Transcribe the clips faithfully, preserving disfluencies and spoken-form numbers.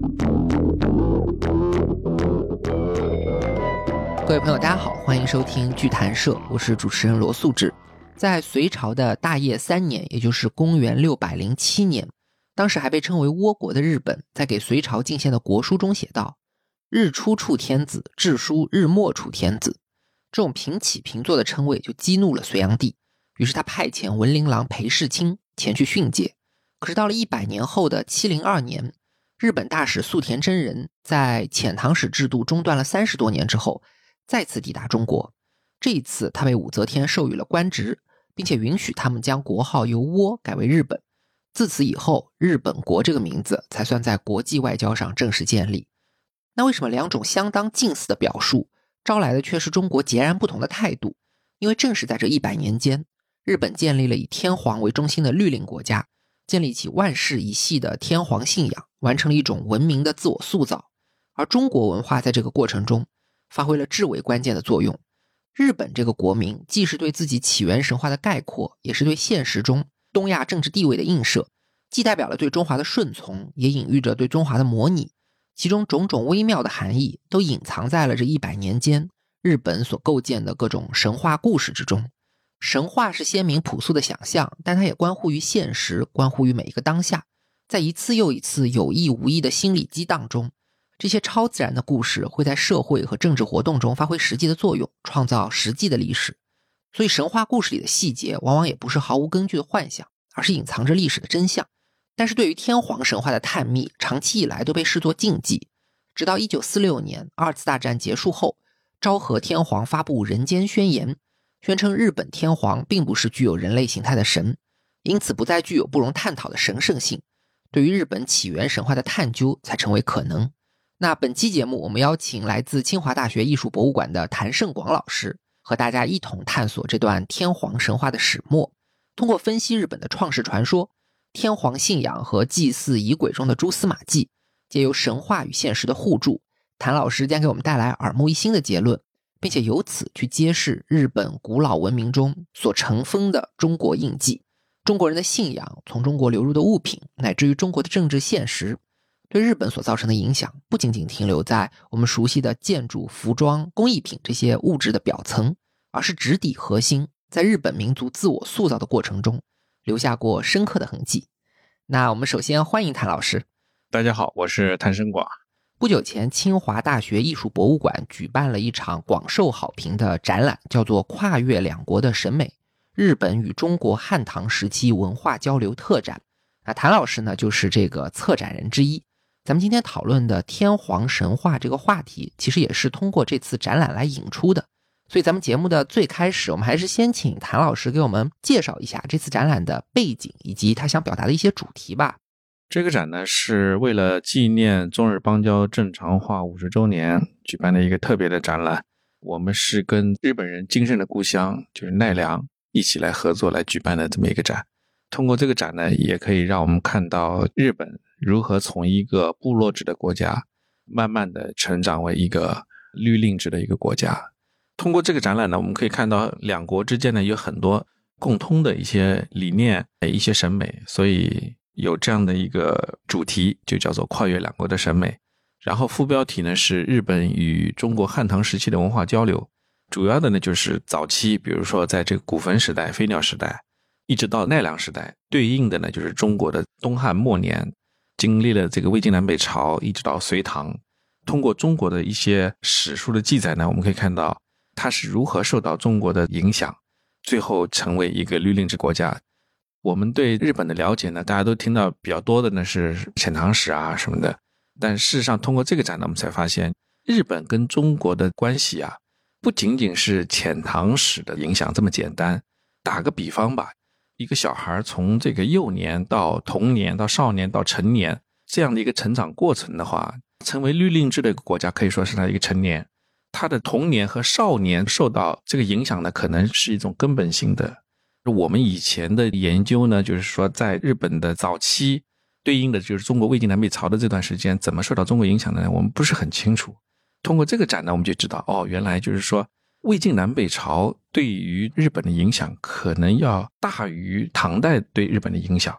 各位朋友大家好，欢迎收听剧谈社，我是主持人罗素志。在隋朝的大业三年，也就是公元六百零七年，当时还被称为倭国的日本，在给隋朝进献的国书中写道：日出处天子，至书日没处天子。这种平起平坐的称谓就激怒了隋炀帝，于是他派遣文陵郎裴世清前去训诫。可是到了一百年后的七零二年，日本大使宿田真人在遣唐使制度中断了三十多年之后，再次抵达中国。这一次他被武则天授予了官职，并且允许他们将国号由倭改为日本。自此以后，日本国这个名字才算在国际外交上正式建立。那为什么两种相当近似的表述招来的却是中国截然不同的态度？因为正是在这一百年间，日本建立了以天皇为中心的律令国家，建立起万世一系的天皇信仰，完成了一种文明的自我塑造。而中国文化在这个过程中发挥了至为关键的作用。日本这个国名既是对自己起源神话的概括，也是对现实中东亚政治地位的映射，既代表了对中华的顺从，也隐喻着对中华的模拟。其中种种微妙的含义都隐藏在了这一百年间日本所构建的各种神话故事之中。神话是鲜明朴素的想象，但它也关乎于现实，关乎于每一个当下。在一次又一次有意无意的心理激荡中，这些超自然的故事会在社会和政治活动中发挥实际的作用，创造实际的历史。所以神话故事里的细节往往也不是毫无根据的幻想，而是隐藏着历史的真相。但是对于天皇神话的探秘，长期以来都被视作禁忌。直到一九四六年二次大战结束后，昭和天皇发布人间宣言，宣称日本天皇并不是具有人类形态的神，因此不再具有不容探讨的神圣性，对于日本起源神话的探究才成为可能。那本期节目我们邀请来自清华大学艺术博物馆的谭胜广老师，和大家一同探索这段天皇神话的始末，通过分析日本的创世传说、天皇信仰和祭祀仪轨中的蛛丝马迹，借由神话与现实的互助，谭老师将给我们带来耳目一新的结论，并且由此去揭示日本古老文明中所尘封的中国印记，中国人的信仰，从中国流入的物品，乃至于中国的政治现实，对日本所造成的影响不仅仅停留在我们熟悉的建筑、服装、工艺品这些物质的表层，而是直抵核心，在日本民族自我塑造的过程中留下过深刻的痕迹。那我们首先欢迎谭老师。 大家好，我是谭胜广。 不久前，清华大学艺术博物馆举办了一场广受好评的展览，叫做《跨越两国的审美：日本与中国汉唐时期文化交流特展》。那谭老师呢，就是这个策展人之一。咱们今天讨论的天皇神话这个话题，其实也是通过这次展览来引出的。所以咱们节目的最开始，我们还是先请谭老师给我们介绍一下这次展览的背景，以及他想表达的一些主题吧。 这个展呢，是为了纪念中日邦交正常化五十周年举办的一个特别的展览。我们是跟日本人精神的故乡，就是奈良，一起来合作来举办的这么一个展。通过这个展呢，也可以让我们看到日本如何从一个部落制的国家，慢慢的成长为一个律令制的一个国家。通过这个展览呢，我们可以看到两国之间呢有很多共通的一些理念、一些审美，所以有这样的一个主题，就叫做跨越两国的审美。然后副标题呢是日本与中国汉唐时期的文化交流，主要的呢就是早期，比如说在这个古坟时代、飞鸟时代，一直到奈良时代，对应的呢就是中国的东汉末年，经历了这个魏晋南北朝，一直到隋唐。通过中国的一些史书的记载呢，我们可以看到它是如何受到中国的影响，最后成为一个律令制国家。我们对日本的了解呢，大家都听到比较多的呢是遣唐使啊什么的，但事实上通过这个展呢，我们才发现日本跟中国的关系啊，不仅仅是遣唐使的影响这么简单。打个比方吧，一个小孩从这个幼年到童年到少年到成年这样的一个成长过程的话，成为律令制的一个国家可以说是他一个成年，他的童年和少年受到这个影响呢，可能是一种根本性的。我们以前的研究呢，就是说在日本的早期对应的就是中国魏晋南北朝的这段时间怎么受到中国影响的呢，我们不是很清楚。通过这个展呢，我们就知道哦，原来就是说魏晋南北朝对于日本的影响可能要大于唐代对日本的影响。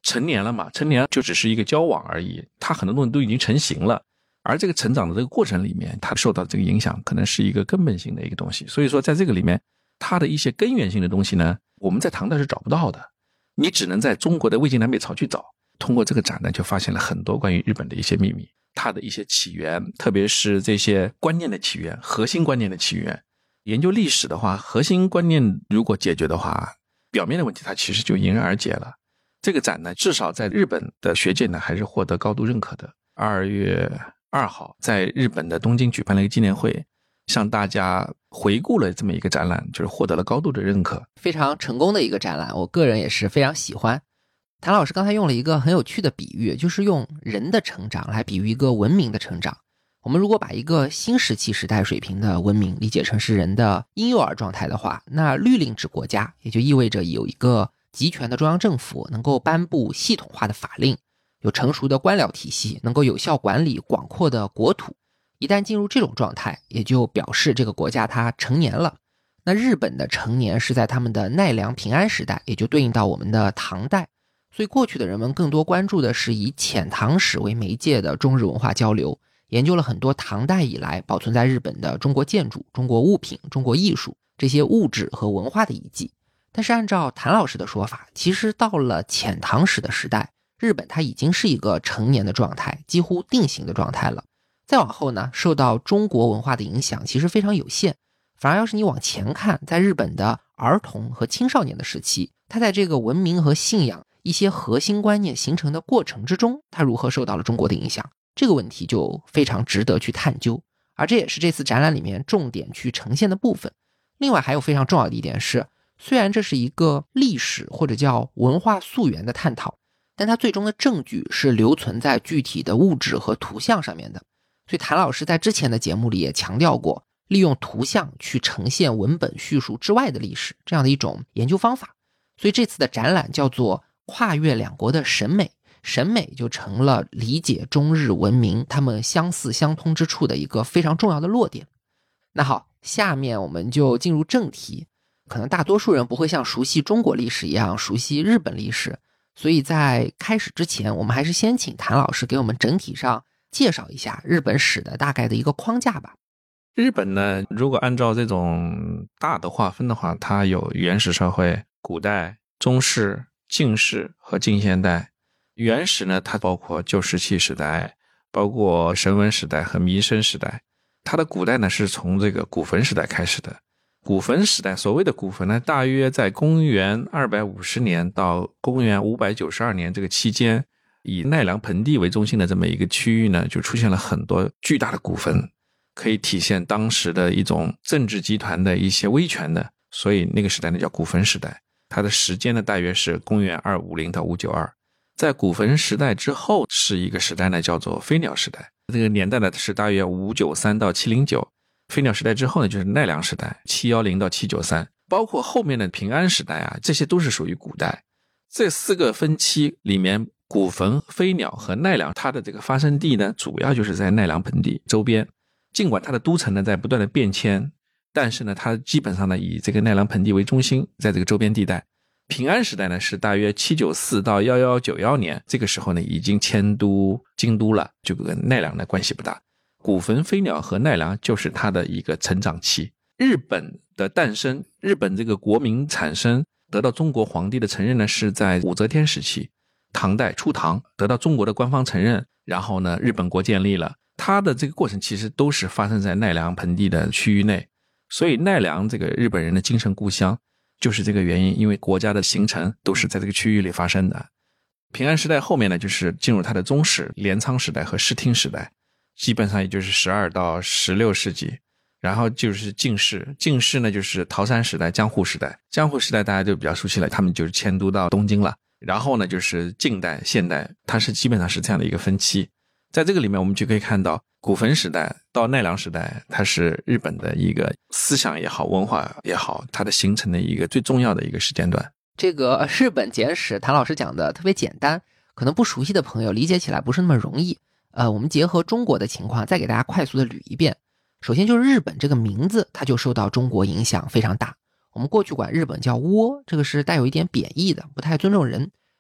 成年了嘛，成年就只是一个交往而已，它很多东西都已经成型了。而这个成长的这个过程里面，它受到这个影响可能是一个根本性的一个东西。所以说在这个里面，它的一些根源性的东西呢，我们在唐代是找不到的，你只能在中国的魏晋南北朝去找。通过这个展呢，就发现了很多关于日本的一些秘密，它的一些起源，特别是这些观念的起源，核心观念的起源。研究历史的话，核心观念如果解决的话，表面的问题它其实就迎刃而解了。这个展呢，至少在日本的学界呢，还是获得高度认可的。二月二号在日本的东京举办了一个纪念会，向大家回顾了这么一个展览，就是获得了高度的认可， 非常成功的一个展览，我个人也是非常喜欢。谭老师刚才用了一个很有趣的比喻，就是用人的成长来比喻一个文明的成长。我们如果把一个新石器时代水平的文明理解成是人的婴幼儿状态的话，那律令制国家也就意味着有一个集权的中央政府能够颁布系统化的法令，有成熟的官僚体系，能够有效管理广阔的国土。一旦进入这种状态，也就表示这个国家它成年了。那日本的成年是在他们的奈良平安时代，也就对应到我们的唐代。所以过去的人们更多关注的是以遣唐使为媒介的中日文化交流，研究了很多唐代以来保存在日本的中国建筑、中国物品、中国艺术这些物质和文化的遗迹。但是按照谭老师的说法，其实到了遣唐使的时代，日本它已经是一个成年的状态，几乎定型的状态了。再往后呢，受到中国文化的影响其实非常有限，反而要是你往前看，在日本的儿童和青少年的时期，它在这个文明和信仰一些核心观念形成的过程之中，它如何受到了中国的影响，这个问题就非常值得去探究，而这也是这次展览里面重点去呈现的部分。另外还有非常重要的一点是，虽然这是一个历史或者叫文化溯源的探讨，但它最终的证据是留存在具体的物质和图像上面的。所以谭老师在之前的节目里也强调过，利用图像去呈现文本叙述之外的历史，这样的一种研究方法。所以这次的展览叫做跨越两国的审美，审美就成了理解中日文明他们相似相通之处的一个非常重要的落点。那好，下面我们就进入正题。可能大多数人不会像熟悉中国历史一样熟悉日本历史，所以在开始之前，我们还是先请谭老师给我们整体上介绍一下日本史的大概的一个框架吧。 日本呢，如果按照这种大的划分的话，它有原始社会、古代、中世、近世和近现代。原始呢，它包括旧石器时代，包括绳文时代和弥生时代。它的古代呢，是从这个古坟时代开始的。古坟时代，所谓的古坟呢，大约在公元二百五十年到公元五百九十二年这个期间，以奈良盆地为中心的这么一个区域呢，就出现了很多巨大的古坟，可以体现当时的一种政治集团的一些威权的，所以那个时代呢叫古坟时代。它的时间呢大约是公元二五零到五九二。在古坟时代之后是一个时代呢叫做飞鸟时代，这个年代呢是大约五九三到七零九。飞鸟时代之后呢就是奈良时代七一零到七九三，包括后面的平安时代啊，这些都是属于古代。这四个分期里面，古坟、飞鸟和奈良它的这个发生地呢主要就是在奈良盆地周边。尽管它的都城呢在不断的变迁，但是呢它基本上呢以这个奈良盆地为中心，在这个周边地带。平安时代呢是大约七九四到一一九一年，这个时候呢已经迁都京都了，就跟奈良的关系不大。古坟、飞鸟和奈良就是它的一个成长期。日本的诞生，日本这个国民产生，得到中国皇帝的承认呢是在武则天时期，唐代初唐得到中国的官方承认，然后呢日本国建立了。它的这个过程其实都是发生在奈良盆地的区域内，所以奈良这个日本人的精神故乡就是这个原因，因为国家的形成都是在这个区域里发生的。平安时代后面呢就是进入它的中世、镰仓时代和室町时代，基本上也就是十二到十六世纪。然后就是近世，近世呢就是桃山时代、江户时代。江户时代大家就比较熟悉了，他们就是迁都到东京了。然后呢就是近代、现代，它是基本上是这样的一个分期。在这个里面我们就可以看到古坟时代到奈良时代，它是日本的一个思想也好、文化也好，它的形成的一个最重要的一个时间段。 这个日本简史谭老师讲的特别简单，可能不熟悉的朋友理解起来不是那么容易。呃，我们结合中国的情况再给大家快速的捋一遍。首先就是日本这个名字它就受到中国影响非常大，我们过去管日本叫倭，这个是带有一点贬义的，不太尊重人。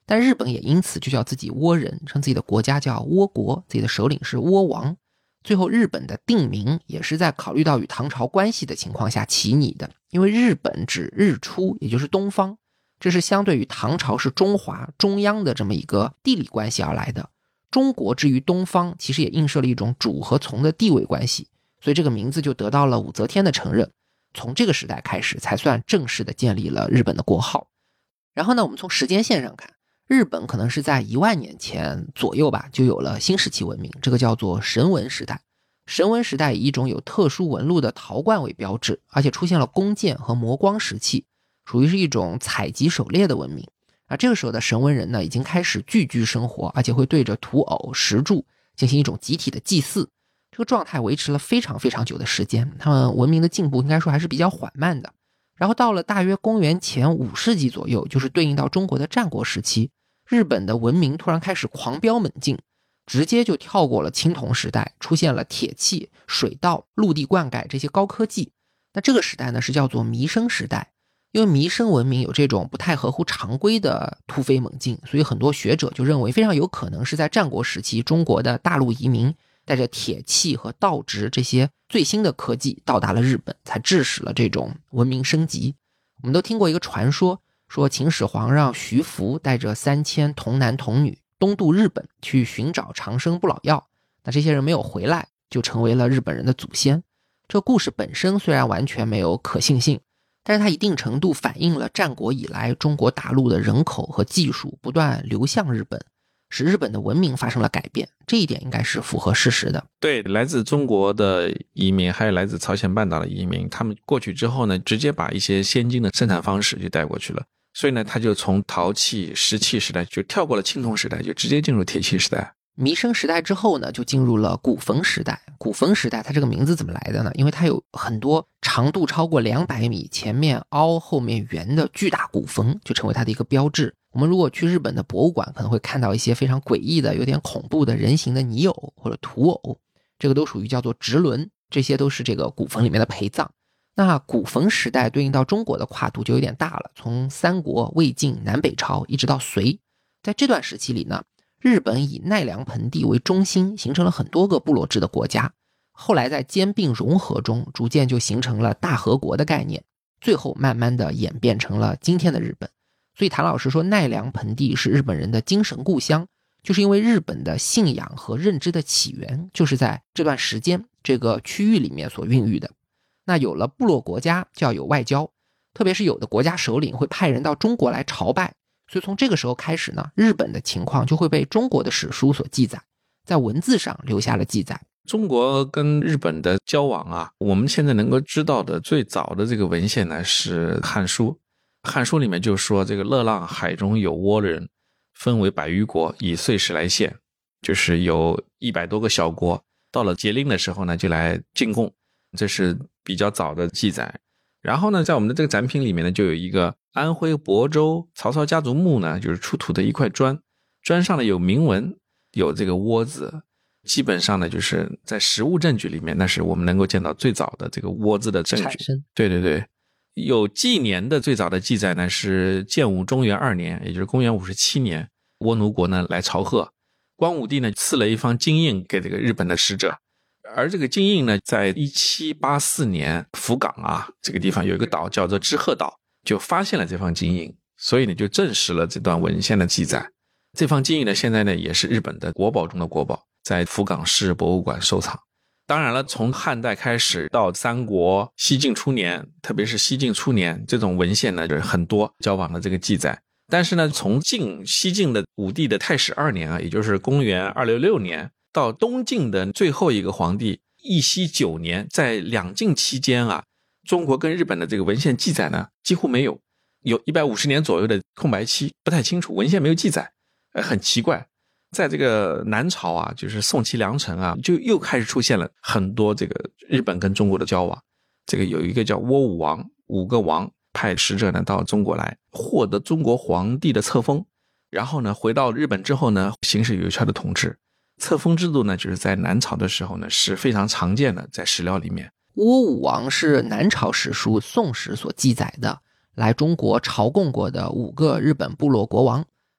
但日本也因此就叫自己倭人，称自己的国家叫倭国，自己的首领是倭王。最后日本的定名也是在考虑到与唐朝关系的情况下起拟的，因为日本指日出，也就是东方，这是相对于唐朝是中华中央的这么一个地理关系而来的。中国之于东方其实也映射了一种主和从的地位关系，所以这个名字就得到了武则天的承认，从这个时代开始才算正式的建立了日本的国号。然后呢，我们从时间线上看，日本可能是在一万年前左右吧，就有了新石器文明，这个叫做绳文时代。绳文时代以一种有特殊纹路的陶罐为标志，而且出现了弓箭和磨光石器，属于是一种采集狩猎的文明。而这个时候的绳文人呢，已经开始聚居生活，而且会对着土偶、石柱进行一种集体的祭祀。这个状态维持了非常非常久的时间，他们文明的进步应该说还是比较缓慢的。然后到了大约公元前五世纪左右，就是对应到中国的战国时期，日本的文明突然开始狂飙猛进，直接就跳过了青铜时代，出现了铁器、水稻、陆地灌溉这些高科技。那这个时代呢，是叫做弥生时代。因为弥生文明有这种不太合乎常规的突飞猛进，所以很多学者就认为非常有可能是在战国时期，中国的大陆移民带着铁器和稻植这些最新的科技到达了日本，才致使了这种文明升级。我们都听过一个传说，说秦始皇让徐福带着三千童男童女东渡日本去寻找长生不老药，那这些人没有回来，就成为了日本人的祖先。这个故事本身虽然完全没有可信性，但是它一定程度反映了战国以来中国大陆的人口和技术不断流向日本，使日本的文明发生了改变，这一点应该是符合事实的。 对，来自中国的移民还有来自朝鲜半岛的移民，他们过去之后呢，直接把一些先进的生产方式就带过去了，所以呢他就从陶器石器时代就跳过了青铜时代，就直接进入铁器时代。 弥生时代之后呢，就进入了古坟时代。古坟时代它这个名字怎么来的呢？因为它有很多长度超过两百米，前面凹后面圆的巨大古坟，就成为它的一个标志。我们如果去日本的博物馆，可能会看到一些非常诡异的有点恐怖的人形的泥偶或者土偶，这个都属于叫做直轮，这些都是这个古坟里面的陪葬。那古坟时代对应到中国的跨度就有点大了，从三国、魏晋、南北朝一直到隋。在这段时期里呢，日本以奈良盆地为中心，形成了很多个部落制的国家，后来在兼并融合中逐渐就形成了大和国的概念，最后慢慢的演变成了今天的日本。所以谭老师说奈良盆地是日本人的精神故乡，就是因为日本的信仰和认知的起源就是在这段时间这个区域里面所孕育的。那有了部落国家就要有外交，特别是有的国家首领会派人到中国来朝拜，所以从这个时候开始呢，日本的情况就会被中国的史书所记载，在文字上留下了记载。 中国跟日本的交往啊，我们现在能够知道的最早的这个文献呢是汉书。汉书里面就说这个乐浪海中有倭人，分为百余国，以岁时来献，就是有一百多个小国，到了节令的时候呢就来进贡，这是比较早的记载。然后呢，在我们的这个展品里面呢，就有一个安徽亳州曹操家族墓呢，就是出土的一块砖，砖上呢有铭文，有这个倭字，基本上呢就是在实物证据里面，那是我们能够见到最早的这个倭字的证据。对对对，有纪年的最早的记载呢是建武中元二年，也就是公元五十七年，倭奴国呢来朝贺，光武帝呢赐了一方金印给这个日本的使者。而这个金印呢，在一七八四年福冈啊这个地方有一个岛叫做知鹤岛，就发现了这方金印，所以呢就证实了这段文献的记载。这方金印呢现在呢也是日本的国宝中的国宝，在福冈市博物馆收藏。当然了，从汉代开始到三国、西晋初年，特别是西晋初年，这种文献呢就是很多交往的这个记载。但是呢，从晋西晋的武帝的太始二年啊，也就是公元二六六年，到东晋的最后一个皇帝义熙九年，在两晋期间啊，中国跟日本的这个文献记载呢几乎没有，有一百五十年左右的空白期，不太清楚，文献没有记载，呃，很奇怪。在这个南朝啊，就是宋齐梁陈啊，就又开始出现了很多这个日本跟中国的交往。这个有一个叫倭武王，五个王派使者呢到中国来，获得中国皇帝的册封，然后呢回到日本之后呢，行使有效的统治。册封制度呢，就是在南朝的时候呢是非常常见的，在史料里面。 倭武王是南朝史书《宋史》所记载的来中国朝贡过的五个日本部落国王，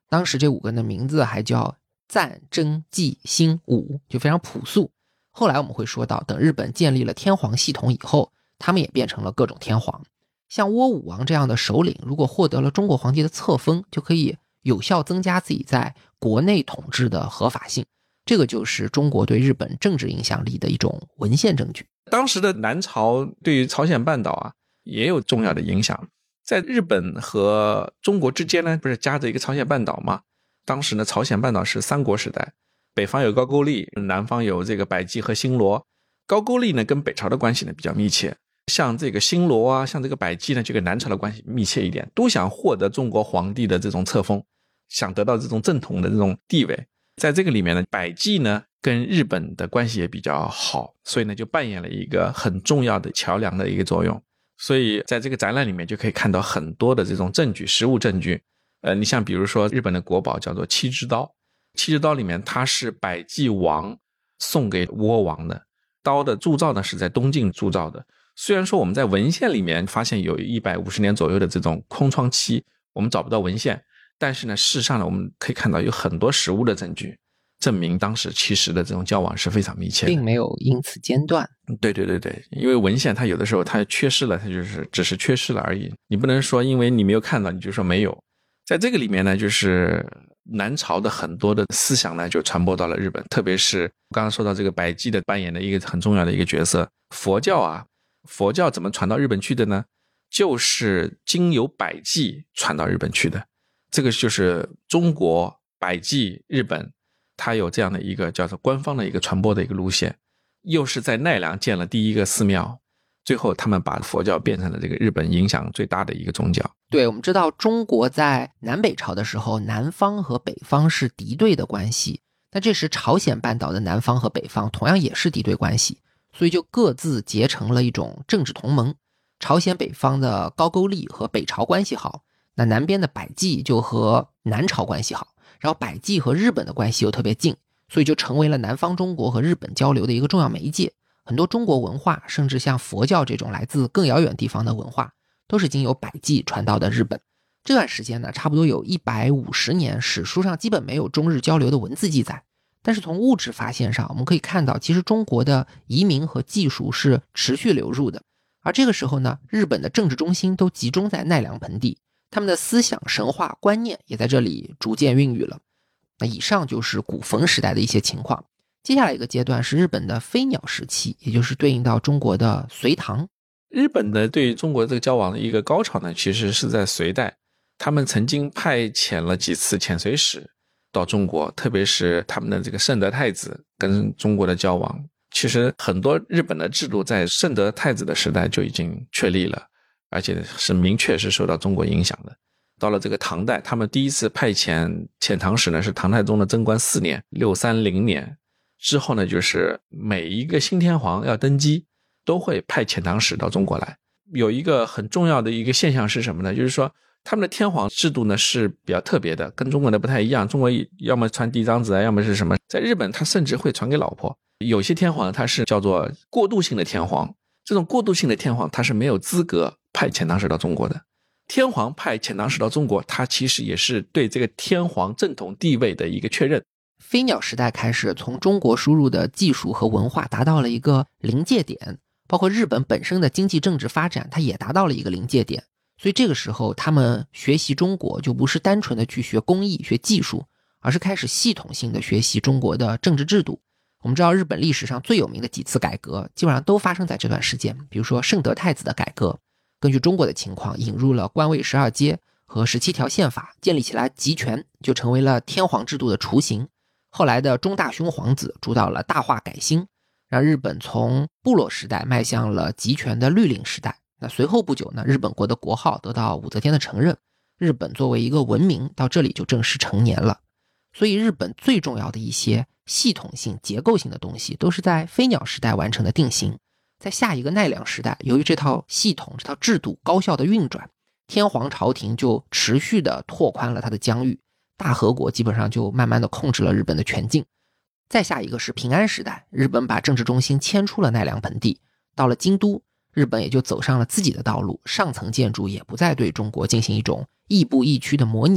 当时这五个人的名字还叫赞、征、纪、辛、武，就非常朴素。后来我们会说到，等日本建立了天皇系统以后，他们也变成了各种天皇。像倭武王这样的首领，如果获得了中国皇帝的册封，就可以有效增加自己在国内统治的合法性。这个就是中国对日本政治影响力的一种文献证据。 当时的南朝对于朝鲜半岛啊也有重要的影响。在日本和中国之间呢，不是夹着一个朝鲜半岛吗？当时呢，朝鲜半岛是三国时代，北方有高句丽，南方有这个百济和新罗。高句丽呢跟北朝的关系呢比较密切，像这个新罗啊，像这个百济呢就跟南朝的关系密切一点，都想获得中国皇帝的这种册封，想得到这种正统的这种地位。在这个里面呢，百济呢跟日本的关系也比较好，所以呢就扮演了一个很重要的桥梁的一个作用。所以在这个展览里面就可以看到很多的这种证据，实物证据。呃，你像比如说日本的国宝叫做七支刀，七支刀里面它是百济王送给倭王的，刀的铸造呢是在东晋铸造的。虽然说我们在文献里面发现有一百五十年左右的这种空窗期，我们找不到文献，但是呢事实上呢我们可以看到有很多实物的证据证明当时其实的这种交往是非常密切的， 并没有因此间断。 对对对对，因为文献它有的时候它缺失了，它就是只是缺失了而已，你不能说因为你没有看到你就说没有。在这个里面呢，就是南朝的很多的思想呢就传播到了日本，特别是刚刚说到这个百济的扮演的一个很重要的一个角色。佛教啊，佛教怎么传到日本去的呢？就是经由百济传到日本去的。这个就是中国、百济、日本，它有这样的一个叫做官方的一个传播的一个路线。又是在奈良建了第一个寺庙，最后他们把佛教变成了这个日本影响最大的一个宗教。 对，我们知道中国在南北朝的时候，南方和北方是敌对的关系，那这时朝鲜半岛的南方和北方同样也是敌对关系，所以就各自结成了一种政治同盟。朝鲜北方的高句丽和北朝关系好，那南边的百济就和南朝关系好，然后百济和日本的关系又特别近，所以就成为了南方中国和日本交流的一个重要媒介。很多中国文化，甚至像佛教这种来自更遥远地方的文化，都是经由百济传到的日本。这段时间呢，差不多有一百五十年，史书上基本没有中日交流的文字记载，但是从物质发现上，我们可以看到其实中国的移民和技术是持续流入的。而这个时候呢，日本的政治中心都集中在奈良盆地，他们的思想神话观念也在这里逐渐孕育了。那以上就是古坟时代的一些情况。接下来一个阶段是日本的飞鸟时期，也就是对应到中国的隋唐。 日本的对中国这个交往的一个高潮呢，其实是在隋代，他们曾经派遣了几次遣隋使到中国，特别是他们的这个圣德太子跟中国的交往。其实很多日本的制度在圣德太子的时代就已经确立了，而且是明确是受到中国影响的。到了这个唐代，他们第一次派遣遣唐使呢是唐太宗的贞观四年六三零年，之后呢就是每一个新天皇要登基都会派遣唐使到中国来。有一个很重要的一个现象是什么呢？就是说他们的天皇制度呢是比较特别的，跟中国的不太一样。中国要么传嫡长子啊，要么是什么，在日本他甚至会传给老婆。有些天皇他是叫做过渡性的天皇，这种过渡性的天皇他是没有资格派遣唐使到中国的。天皇派遣唐使到中国，他其实也是对这个天皇正统地位的一个确认。 飞鸟时代开始，从中国输入的技术和文化达到了一个临界点，包括日本本身的经济政治发展它也达到了一个临界点。所以这个时候他们学习中国就不是单纯的去学工艺学技术，而是开始系统性的学习中国的政治制度。我们知道日本历史上最有名的几次改革基本上都发生在这段时间，比如说圣德太子的改革，根据中国的情况引入了官位十二阶和十七条宪法，建立起来集权，就成为了天皇制度的雏形。后来的中大兄皇子主导了大化改新，让日本从部落时代迈向了集权的律令时代。那随后不久呢，日本国的国号得到武则天的承认，日本作为一个文明到这里就正式成年了。所以日本最重要的一些系统性结构性的东西都是在飞鸟时代完成的定型。在下一个奈良时代，由于这套系统这套制度高效的运转，天皇朝廷就持续的拓宽了它的疆域，大和国基本上就慢慢的控制了日本的全境。再下一个是平安时代，日本把政治中心迁出了奈良盆地，到了京都，日本也就走上了自己的道路，上层建筑也不再对中国进行一种亦步亦趋的模拟，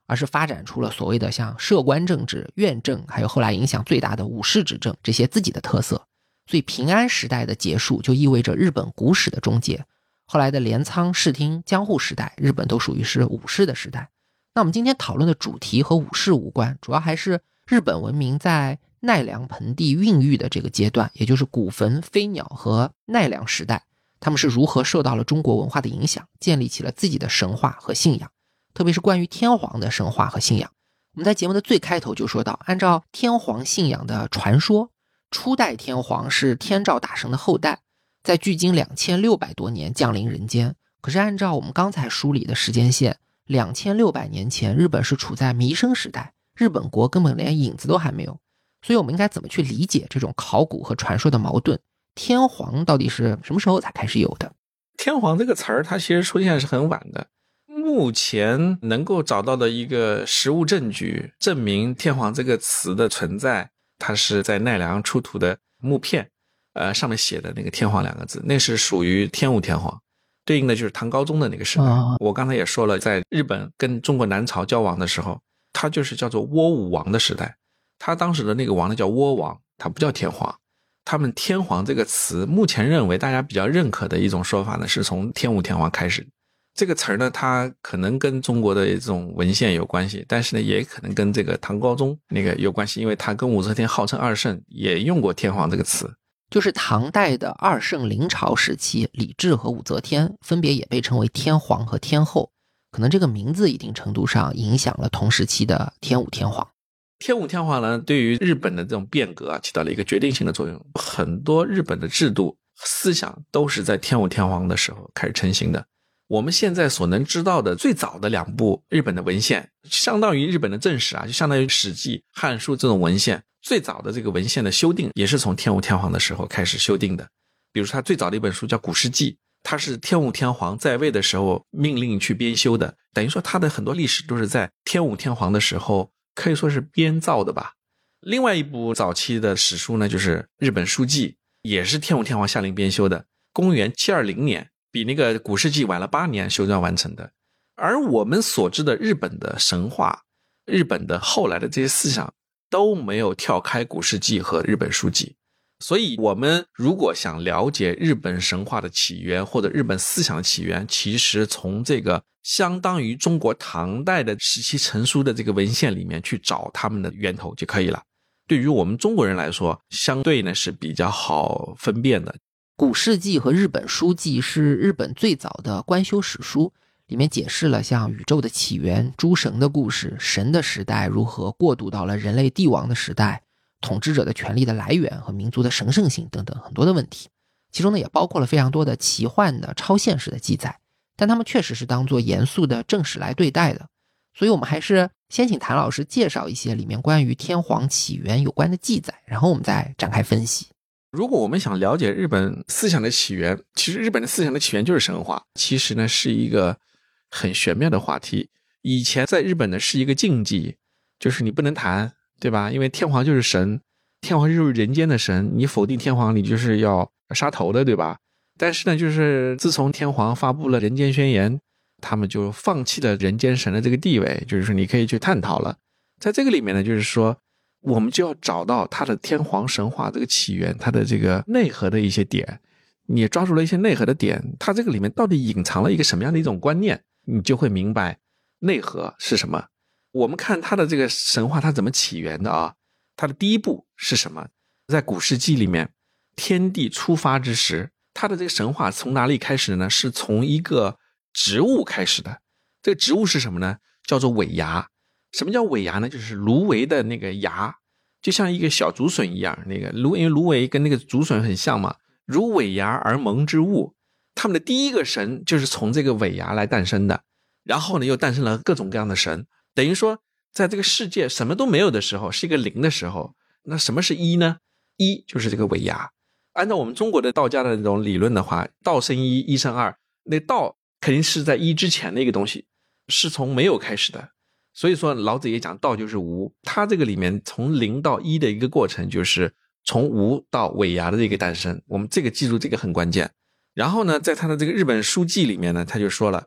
而是发展出了所谓的像摄关政治、院政，还有后来影响最大的武士执政这些自己的特色。所以平安时代的结束就意味着日本古史的终结。后来的镰仓、室町、江户时代，日本都属于是武士的时代。那我们今天讨论的主题和武士无关，主要还是日本文明在奈良盆地孕育的这个阶段，也就是古坟、飞鸟和奈良时代，他们是如何受到了中国文化的影响，建立起了自己的神话和信仰，特别是关于天皇的神话和信仰。我们在节目的最开头就说到，按照天皇信仰的传说，初代天皇是天照大神的后代，在距今两千六百多年降临人间。可是按照我们刚才梳理的时间线，两千六百年前日本是处在弥生时代，日本国根本连影子都还没有。所以我们应该怎么去理解这种考古和传说的矛盾？天皇到底是什么时候才开始有的？ 天皇这个词儿它其实出现是很晚的，目前能够找到的一个实物证据证明天皇这个词的存在，它是在奈良出土的木片，呃，上面写的那个天皇两个字，那是属于天武天皇，对应的就是唐高宗的那个时代。哦、我刚才也说了，在日本跟中国南朝交往的时候，它就是叫做倭武王的时代，他当时的那个王呢叫倭王，他不叫天皇。他们天皇这个词目前认为大家比较认可的一种说法呢，是从天武天皇开始。这个词呢，它可能跟中国的这种文献有关系，但是呢也可能跟这个唐高宗那个有关系，因为他跟武则天号称二圣，也用过天皇这个词。 就是唐代的二圣临朝时期，李治和武则天分别也被称为天皇和天后，可能这个名字一定程度上影响了同时期的天武天皇。 天武天皇呢，对于日本的这种变革啊，起到了一个决定性的作用。很多日本的制度、思想都是在天武天皇的时候开始成型的。我们现在所能知道的最早的两部日本的文献，相当于日本的正史啊，就相当于《史记》《汉书》这种文献，最早的这个文献的修订也是从天武天皇的时候开始修订的。比如说他最早的一本书叫《古事记》，它是天武天皇在位的时候命令去编修的，等于说他的很多历史都是在天武天皇的时候可以说是编造的吧。另外一部早期的史书呢，就是《日本书记》，也是天武天皇下令编修的，公元七二零年，比那个《古事记》晚了八年修撰完成的。而我们所知的日本的神话、日本的后来的这些思想都没有跳开《古事记》和《日本书记》。所以我们如果想了解日本神话的起源或者日本思想的起源，其实从这个相当于中国唐代的时期成书的这个文献里面去找他们的源头就可以了。对于我们中国人来说，相对呢是比较好分辨的。 古事记和日本书记是日本最早的官修史书，里面解释了像宇宙的起源、诸神的故事、神的时代如何过渡到了人类帝王的时代，统治者的权力的来源和民族的神圣性等等很多的问题。其中呢也包括了非常多的奇幻的超现实的记载，但他们确实是当作严肃的正史来对待的。所以我们还是先请谭老师介绍一些里面关于天皇起源有关的记载，然后我们再展开分析。 如果我们想了解日本思想的起源，其实日本的思想的起源就是神话，其实呢是一个很玄妙的话题。以前在日本呢是一个禁忌，就是你不能谈，对吧？因为天皇就是神，天皇就是人间的神，你否定天皇你就是要杀头的，对吧？但是呢就是自从天皇发布了人间宣言，他们就放弃了人间神的这个地位，就是说你可以去探讨了。在这个里面呢，就是说我们就要找到它的天皇神话这个起源，它的这个内核的一些点，你也抓住了一些内核的点，它这个里面到底隐藏了一个什么样的一种观念，你就会明白内核是什么。我们看它的这个神话它怎么起源的啊？它的第一步是什么？在古事记里面，天地初发之时，它的这个神话从哪里开始的呢？是从一个植物开始的。这个植物是什么呢？叫做尾芽。什么叫尾芽呢？就是芦苇的那个芽，就像一个小竹笋一样，那个芦因为芦苇跟那个竹笋很像嘛，如尾芽而萌之物。他们的第一个神就是从这个尾芽来诞生的，然后呢又诞生了各种各样的神。等于说在这个世界什么都没有的时候，是一个零的时候，那什么是一呢？一就是这个尾芽。按照我们中国的道家的那种理论的话，道生一，一生二，那道肯定是在一之前的一个东西，是从没有开始的。所以说老子也讲道就是无，他这个里面从零到一的一个过程，就是从无到尾芽的这个诞生，我们这个记住这个很关键。然后呢在他的这个日本书记里面呢，他就说了，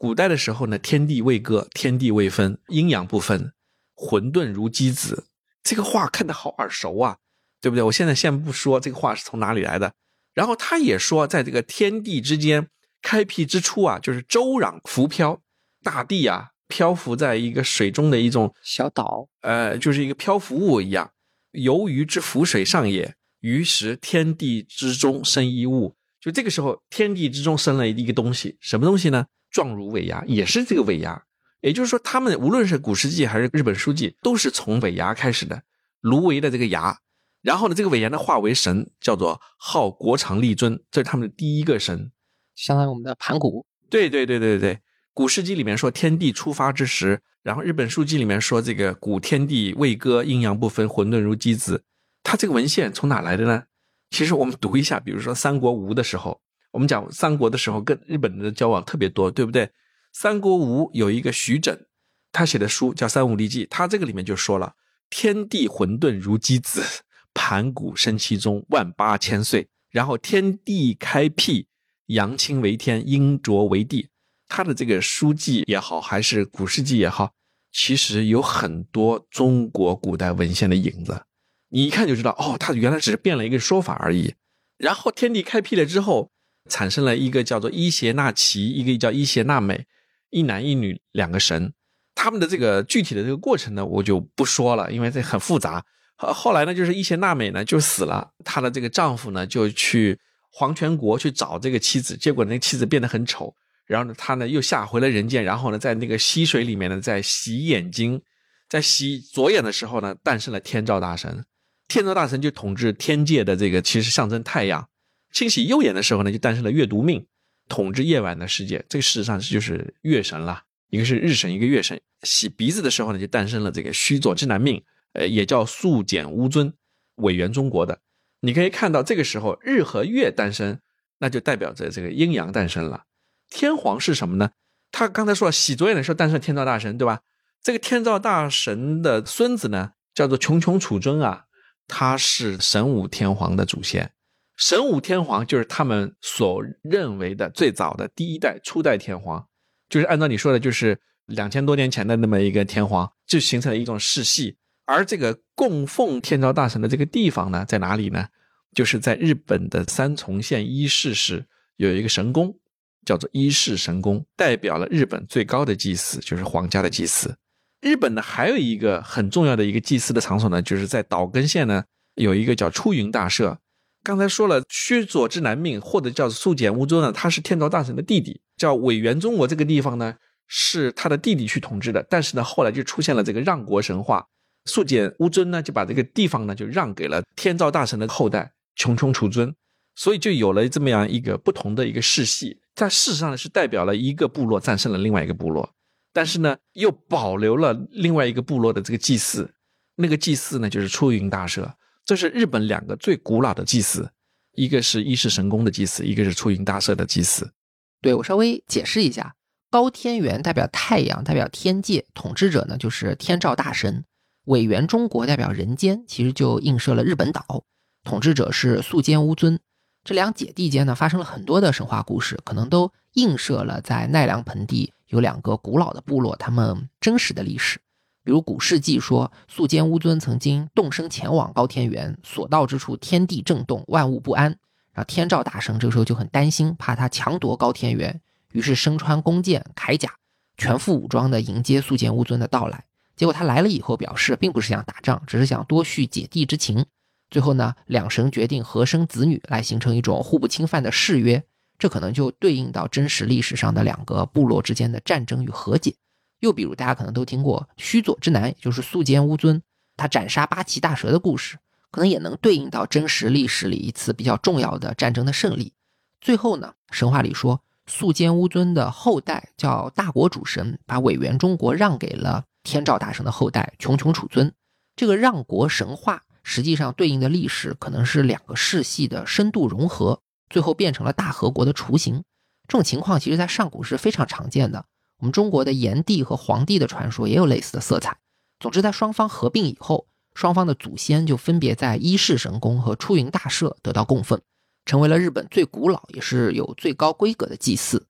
古代的时候呢，天地未割，天地未分，阴阳不分，混沌如鸡子。这个话看得好耳熟啊，对不对？我现在先不说这个话是从哪里来的。然后他也说，在这个天地之间开辟之初啊，就是周壤浮漂，大地啊漂浮在一个水中的一种小岛， 呃，就是一个漂浮物一样。游鱼之浮水上也，于是天地之中生一物。就这个时候，天地之中生了一个东西，什么东西呢？状如尾牙，也是这个尾牙。也就是说，他们无论是古世纪还是日本书纪，都是从尾牙开始的，芦苇的这个牙。然后呢，这个尾牙呢化为神，叫做号国长立尊，这是他们的第一个神， 相当于我们的盘古。 对对对对对，古世纪里面说天地出发之时，然后日本书纪里面说这个古天地未割，阴阳不分，混沌如鸡子。它这个文献从哪来的呢？其实我们读一下，比如说三国吴的时候，我们讲三国的时候跟日本人的交往特别多，对不对？三国吴有一个徐整，他写的书叫《三五历记》，他这个里面就说了，天地混沌如鸡子，盘古生其中，万八千岁。然后天地开辟，阳清为天，阴浊为地。他的这个书记也好，还是古世纪也好，其实有很多中国古代文献的影子。你一看就知道，哦，他原来只是变了一个说法而已。然后天地开辟了之后，产生了一个叫做伊邪那岐，一个叫伊邪那美，一男一女两个神。他们的这个具体的这个过程呢，我就不说了，因为这很复杂。后来呢，就是伊邪那美呢就死了，她的这个丈夫呢就去黄泉国去找这个妻子，结果那个妻子变得很丑，然后呢他呢又下回了人间，然后呢在那个溪水里面呢在洗眼睛，在洗左眼的时候呢诞生了天照大神。天照大神就统治天界的这个其实象征太阳，清洗右眼的时候呢就诞生了月读命，统治夜晚的世界，这个事实上就是月神了，一个是日神一个月神。洗鼻子的时候呢就诞生了这个须佐之男命，呃，也叫素简乌尊，委员中国的。你可以看到这个时候日和月诞生，那就代表着这个阴阳诞生了。天皇是什么呢？他刚才说了洗左眼的时候诞生天照大神，对吧？这个天照大神的孙子呢叫做穷穷处尊啊，他是神武天皇的祖先。神武天皇就是他们所认为的最早的第一代初代天皇，就是按照你说的，就是两千多年前的那么一个天皇，就形成了一种世系。而这个供奉天照大神的这个地方呢，在哪里呢？就是在日本的三重县伊势市有一个神宫，叫做伊势神宫，代表了日本最高的祭祀，就是皇家的祭祀。日本呢还有一个很重要的一个祭祀的场所呢，就是在岛根县呢有一个叫出云大社。刚才说了须佐之男命或者叫素简乌尊呢，他是天照大神的弟弟，叫委员中国这个地方呢是他的弟弟去统治的，但是呢后来就出现了这个让国神话，素简乌尊呢就把这个地方呢就让给了天照大神的后代穷穷处尊，所以就有了这么样一个不同的一个世系。在事实上是代表了一个部落战胜了另外一个部落，但是呢又保留了另外一个部落的这个祭祀，那个祭祀呢就是出云大社。这是日本两个最古老的祭祀，一个是伊势神宫的祭祀，一个是出云大社的祭祀。 对，我稍微解释一下，高天元代表太阳，代表天界，统治者呢就是天照大神。委员中国代表人间，其实就映射了日本岛，统治者是素简乌尊。这两姐弟间呢发生了很多的神话故事，可能都映射了在奈良盆地有两个古老的部落他们真实的历史。比如古世纪说，素简乌尊曾经动身前往高天原，所到之处天地震动，万物不安。然后天照大神这个时候就很担心，怕他强夺高天原，于是身穿弓箭铠甲，全副武装的迎接素简乌尊的到来。结果他来了以后表示并不是想打仗，只是想多叙姐弟之情。最后呢，两神决定合生子女，来形成一种互不侵犯的誓约。这可能就对应到真实历史上的两个部落之间的战争与和解。又比如大家可能都听过须佐之男，也就是素简乌尊，他斩杀八岐大蛇的故事，可能也能对应到真实历史里一次比较重要的战争的胜利。最后呢，神话里说素简乌尊的后代叫大国主神，把委员中国让给了天照大神的后代穷穷处尊。这个让国神话实际上对应的历史可能是两个世系的深度融合，最后变成了大和国的雏形。这种情况其实在上古是非常常见的，我们中国的炎帝和黄帝的传说也有类似的色彩。总之在双方合并以后，双方的祖先就分别在伊势神宫和出云大社得到供奉，成为了日本最古老也是有最高规格的祭祀。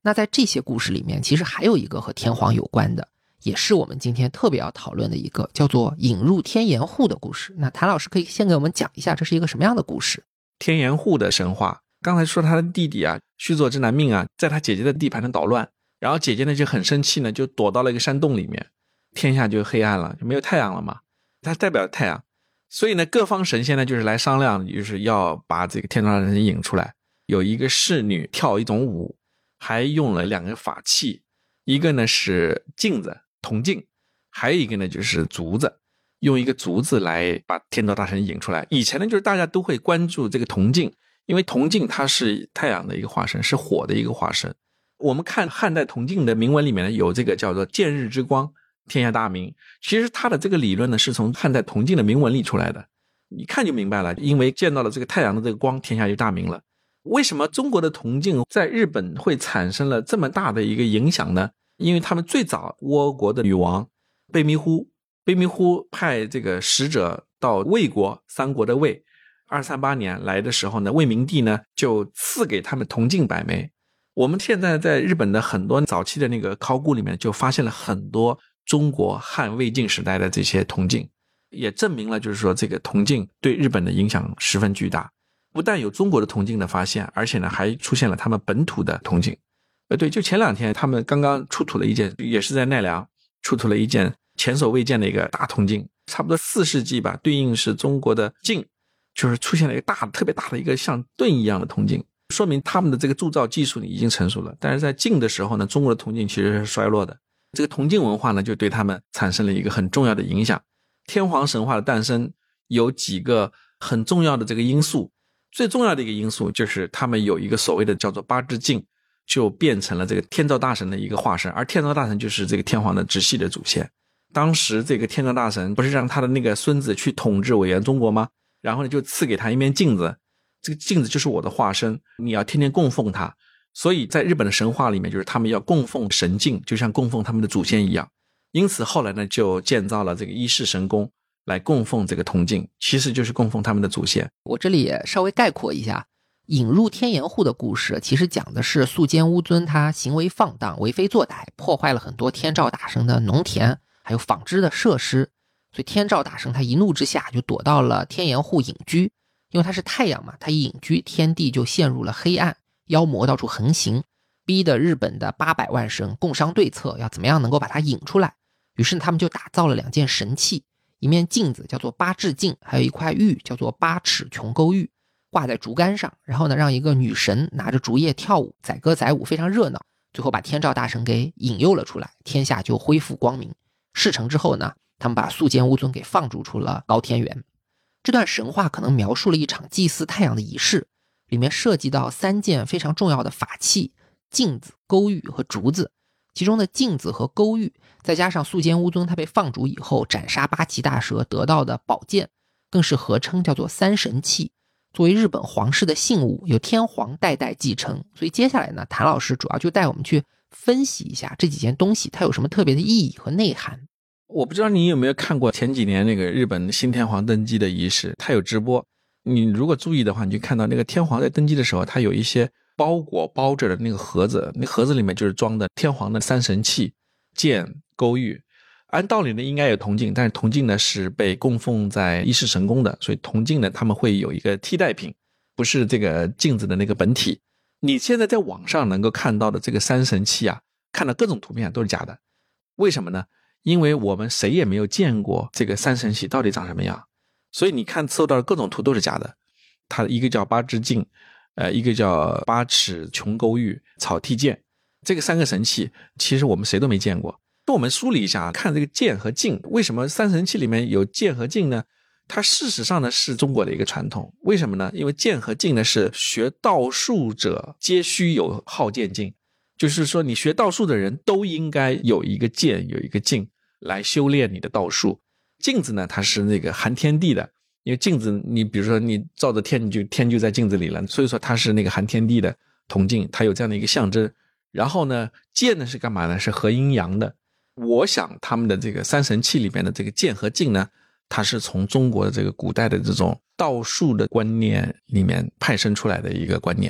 那在这些故事里面，其实还有一个和天皇有关的，也是我们今天特别要讨论的一个，叫做引入天盐户的故事。那谭老师可以先给我们讲一下这是一个什么样的故事？ 天盐户的神话，刚才说他的弟弟啊，须佐之男命啊，在他姐姐的地盘上捣乱，然后姐姐呢就很生气呢，就躲到了一个山洞里面，天下就黑暗了，就没有太阳了嘛，它代表太阳，所以呢各方神仙呢就是来商量，就是要把这个天照大神引出来。有一个侍女跳一种舞，还用了两个法器，一个呢是镜子铜镜，还有一个呢就是竹子，用一个竹子来把天照大神引出来。以前呢就是大家都会关注这个铜镜，因为铜镜它是太阳的一个化身，是火的一个化身。我们看汉代铜镜的铭文里面呢有这个叫做见日之光天下大明，其实它的这个理论呢是从汉代铜镜的铭文里出来的，一看就明白了，因为见到了这个太阳的这个光，天下就大明了。为什么中国的铜镜在日本会产生了这么大的一个影响呢？因为他们最早倭国的女王卑弥呼，卑弥呼派这个使者到魏国，三国的魏，二三八年来的时候呢，魏明帝呢就赐给他们铜镜百枚。我们现在在日本的很多早期的那个考古里面就发现了很多中国汉魏晋时代的这些铜镜，也证明了就是说这个铜镜对日本的影响十分巨大。不但有中国的铜镜的发现，而且呢还出现了他们本土的铜镜。呃，对，就前两天他们刚刚出土了一件，也是在奈良出土了一件前所未见的一个大铜镜，差不多四世纪吧，对应是中国的晋，就是出现了一个大特别大的一个像盾一样的铜镜，说明他们的这个铸造技术已经成熟了。但是在晋的时候呢，中国的铜镜其实是衰落的，这个铜镜文化呢就对他们产生了一个很重要的影响。天皇神话的诞生有几个很重要的这个因素，最重要的一个因素就是他们有一个所谓的叫做八支镜，就变成了这个天照大神的一个化身，而天照大神就是这个天皇的直系的祖先。当时这个天照大神不是让他的那个孙子去统治委员中国吗？然后呢就赐给他一面镜子，这个镜子就是我的化身，你要天天供奉他。所以在日本的神话里面，就是他们要供奉神镜，就像供奉他们的祖先一样。因此后来呢就建造了这个伊势神宫来供奉这个铜镜，其实就是供奉他们的祖先。 我这里也稍微概括一下，引入天盐户的故事其实讲的是宿监乌尊他行为放荡，为非作歹，破坏了很多天照大神的农田还有纺织的设施，所以天照大神他一怒之下就躲到了天盐户隐居。因为他是太阳嘛，他一隐居，天地就陷入了黑暗，妖魔到处横行，逼得日本的八百万神共商对策，要怎么样能够把他引出来。于是他们就打造了两件神器，一面镜子叫做八智镜，还有一块玉叫做八尺琼勾玉，挂在竹竿上，然后呢让一个女神拿着竹叶跳舞，载歌载舞，非常热闹，最后把天照大神给引诱了出来，天下就恢复光明。事成之后呢，他们把宿监乌尊给放逐出了高天原。这段神话可能描述了一场祭祀太阳的仪式，里面涉及到三件非常重要的法器，镜子、勾玉和竹子。其中的镜子和勾玉，再加上宿监乌尊他被放逐以后斩杀八岐大蛇得到的宝剑，更是合称叫做三神器，作为日本皇室的信物，由天皇代代继承。所以接下来呢，谭老师主要就带我们去分析一下这几件东西它有什么特别的意义和内涵。 我不知道你有没有看过前几年那个日本新天皇登基的仪式，他有直播，你如果注意的话，你就看到那个天皇在登基的时候，他有一些包裹包着的那个盒子，那盒子里面就是装的天皇的三神器，剑、勾玉。按道理呢应该有铜镜，但是铜镜呢是被供奉在伊势神宫的，所以铜镜呢他们会有一个替代品，不是这个镜子的那个本体。你现在在网上能够看到的这个三神器啊，看到各种图片都是假的。为什么呢？因为我们谁也没有见过这个三神器到底长什么样，所以你看搜到的各种图都是假的。它一个叫八支镜，呃，一个叫八尺琼勾玉、草剃剑，这个三个神器其实我们谁都没见过。我们梳理一下，看这个剑和镜，为什么三神器里面有剑和镜呢？它事实上呢是中国的一个传统。为什么呢？因为剑和镜呢是学道术者皆须有好剑镜，就是说你学道术的人都应该有一个剑有一个镜来修炼你的道术。镜子呢它是那个含天地的，因为镜子你比如说你照着天，你就天就在镜子里了，所以说它是那个含天地的铜镜，它有这样的一个象征。然后呢剑呢是干嘛呢？是合阴阳的。我想他们的这个三神器里面的这个剑和镜呢，它是从中国的这个古代的这种道术的观念里面派生出来的一个观念。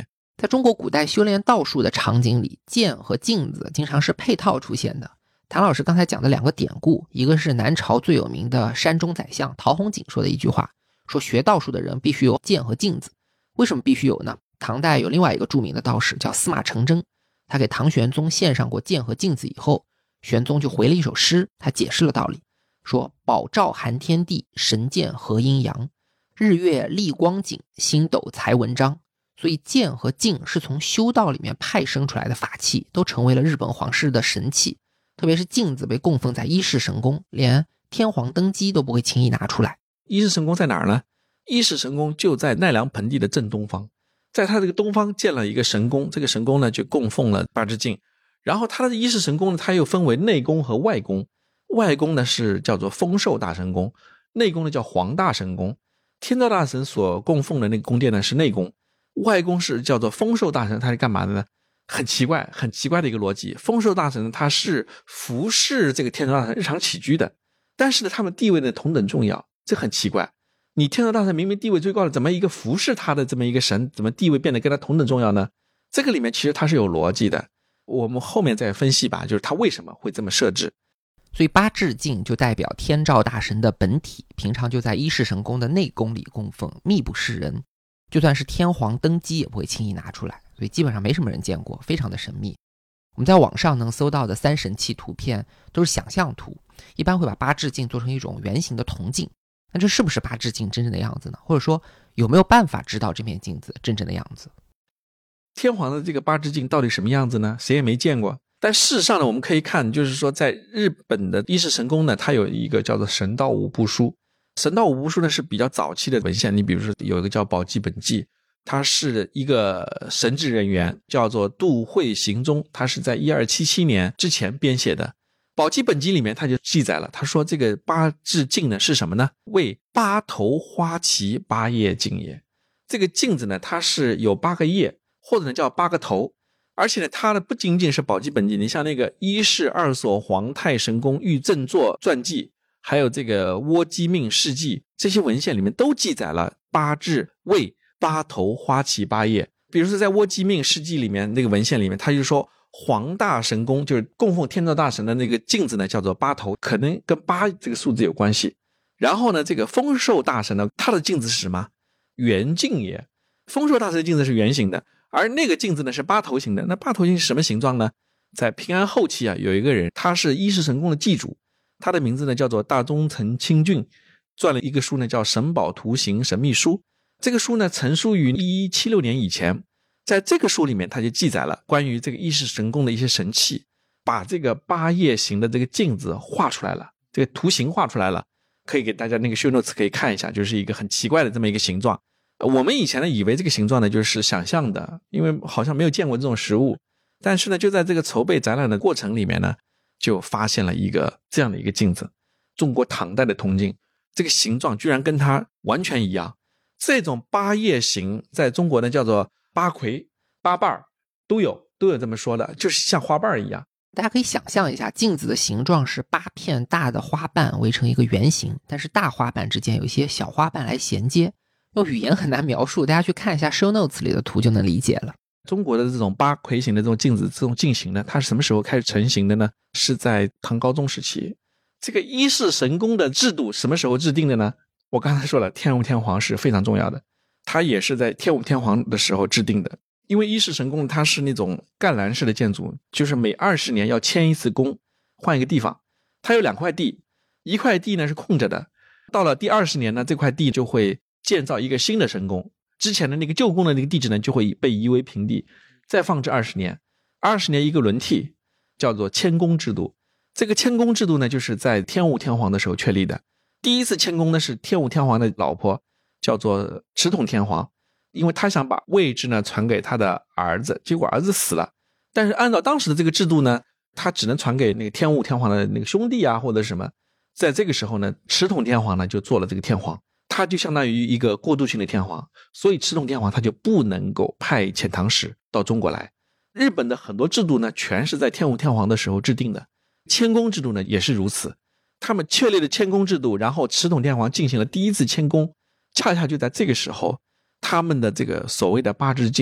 在中国古代修炼道术的场景里，剑和镜子经常是配套出现的。谭老师刚才讲的两个典故，一个是南朝最有名的山中宰相陶弘景说的一句话，说学道术的人必须有剑和镜子。为什么必须有呢？唐代有另外一个著名的道士叫司马承祯，他给唐玄宗献上过剑和镜子以后，玄宗就回了一首诗，他解释了道理，说宝照含天地，神剑合阴阳，日月丽光景，星斗才文章。所以剑和镜是从修道里面派生出来的法器，都成为了日本皇室的神器。特别是镜子被供奉在伊势神宫，连天皇登基都不会轻易拿出来。 伊势神宫在哪儿呢？伊势神宫就在奈良盆地的正东方，在它这个东方建了一个神宫，这个神宫呢就供奉了八支镜。然后它的伊势神宫呢，它又分为内宫和外宫，外宫呢是叫做丰寿大神宫，内宫呢叫黄大神宫。天照大神所供奉的那个宫殿呢是内宫，外宫是叫做丰寿大神，他是干嘛的呢？很奇怪很奇怪的一个逻辑。丰寿大神他是服侍这个天照大神日常起居的，但是呢他们地位呢同等重要，这很奇怪。你天照大神明明地位最高的，怎么一个服侍他的这么一个神，怎么地位变得跟他同等重要呢？这个里面其实它是有逻辑的，我们后面再分析吧，就是他为什么会这么设置。 所以八支镜就代表天照大神的本体，平常就在伊势神宫的内宫里供奉，秘不示人，就算是天皇登基也不会轻易拿出来，所以基本上没什么人见过，非常的神秘。我们在网上能搜到的三神器图片都是想象图，一般会把八支镜做成一种圆形的铜镜。那这是不是八支镜真正的样子呢？或者说有没有办法知道这面镜子真正的样子？ 天皇的这个八支镜到底什么样子呢？谁也没见过。但事实上呢，我们可以看，就是说在日本的伊势神宫呢，它有一个叫做神道五部书。神道五部书呢是比较早期的文献，你比如说有一个叫宝积本纪，它是一个神职人员叫做杜会行宗，他是在一二七七年之前编写的。宝积本纪里面他就记载了，他说这个八支镜呢是什么呢？为八头花旗八叶镜也。这个镜子呢它是有八个叶，或者呢叫八个头，而且呢它呢不仅仅是宝积本纪，你像那个一世二所皇太神宫御正作传记，还有这个窝基命事记，这些文献里面都记载了八支为八头花旗八叶。比如说在窝基命事记里面那个文献里面，他就说黄大神宫就是供奉天照大神的那个镜子呢叫做八头，可能跟八这个数字有关系。然后呢这个丰寿大神呢，他的镜子是什么？圆镜也。丰寿大神的镜子是圆形的，而那个镜子呢是八头形的。那八头形是什么形状呢？在平安后期啊，有一个人他是伊势神宫的祭主，他的名字呢叫做大中层清俊，撰了一个书呢叫神宝图形神秘书。这个书呢成书于一一七六年以前，在这个书里面他就记载了关于这个伊势神宫的一些神器，把这个八叶形的这个镜子画出来了，这个图形画出来了，可以给大家那个 show notes 可以看一下，就是一个很奇怪的这么一个形状。我们以前呢以为这个形状呢就是想象的，因为好像没有见过这种实物，但是呢就在这个筹备展览的过程里面呢，就发现了一个这样的一个镜子，中国唐代的铜镜，这个形状居然跟它完全一样。这种八叶形在中国呢叫做八魁八瓣都有都有这么说的，就是像花瓣一样。 大家可以想象一下，镜子的形状是八片大的花瓣围成一个圆形，但是大花瓣之间有一些小花瓣来衔接，用语言很难描述，大家去看一下 show notes 里的图就能理解了。 中国的这种八魁形的这种镜子，这种镜形呢，它是什么时候开始成型的呢？是在唐高宗时期。这个伊势神宫的制度什么时候制定的呢？我刚才说了，天武天皇是非常重要的，它也是在天武天皇的时候制定的。因为伊势神宫它是那种干栏式的建筑，就是每二十年要迁一次宫，换一个地方。它有两块地，一块地呢是空着的，到了第二十年呢，这块地就会建造一个新的神宫，之前的那个旧宫的那个地址呢就会被夷为平地，再放置二十年，二十年一个轮替，叫做迁宫制度。这个迁宫制度呢就是在天武天皇的时候确立的。第一次迁宫呢是天武天皇的老婆，叫做持统天皇，因为他想把位置呢传给他的儿子，结果儿子死了，但是按照当时的这个制度呢，他只能传给那个天武天皇的那个兄弟啊或者什么。在这个时候呢，持统天皇呢就做了这个天皇，他就相当于一个过渡性的天皇，所以持统天皇他就不能够派遣唐使到中国来。日本的很多制度呢全是在天武天皇的时候制定的，迁宫制度呢也是如此。他们确立了迁宫制度，然后持统天皇进行了第一次迁宫，恰恰就在这个时候，他们的这个所谓的八支镜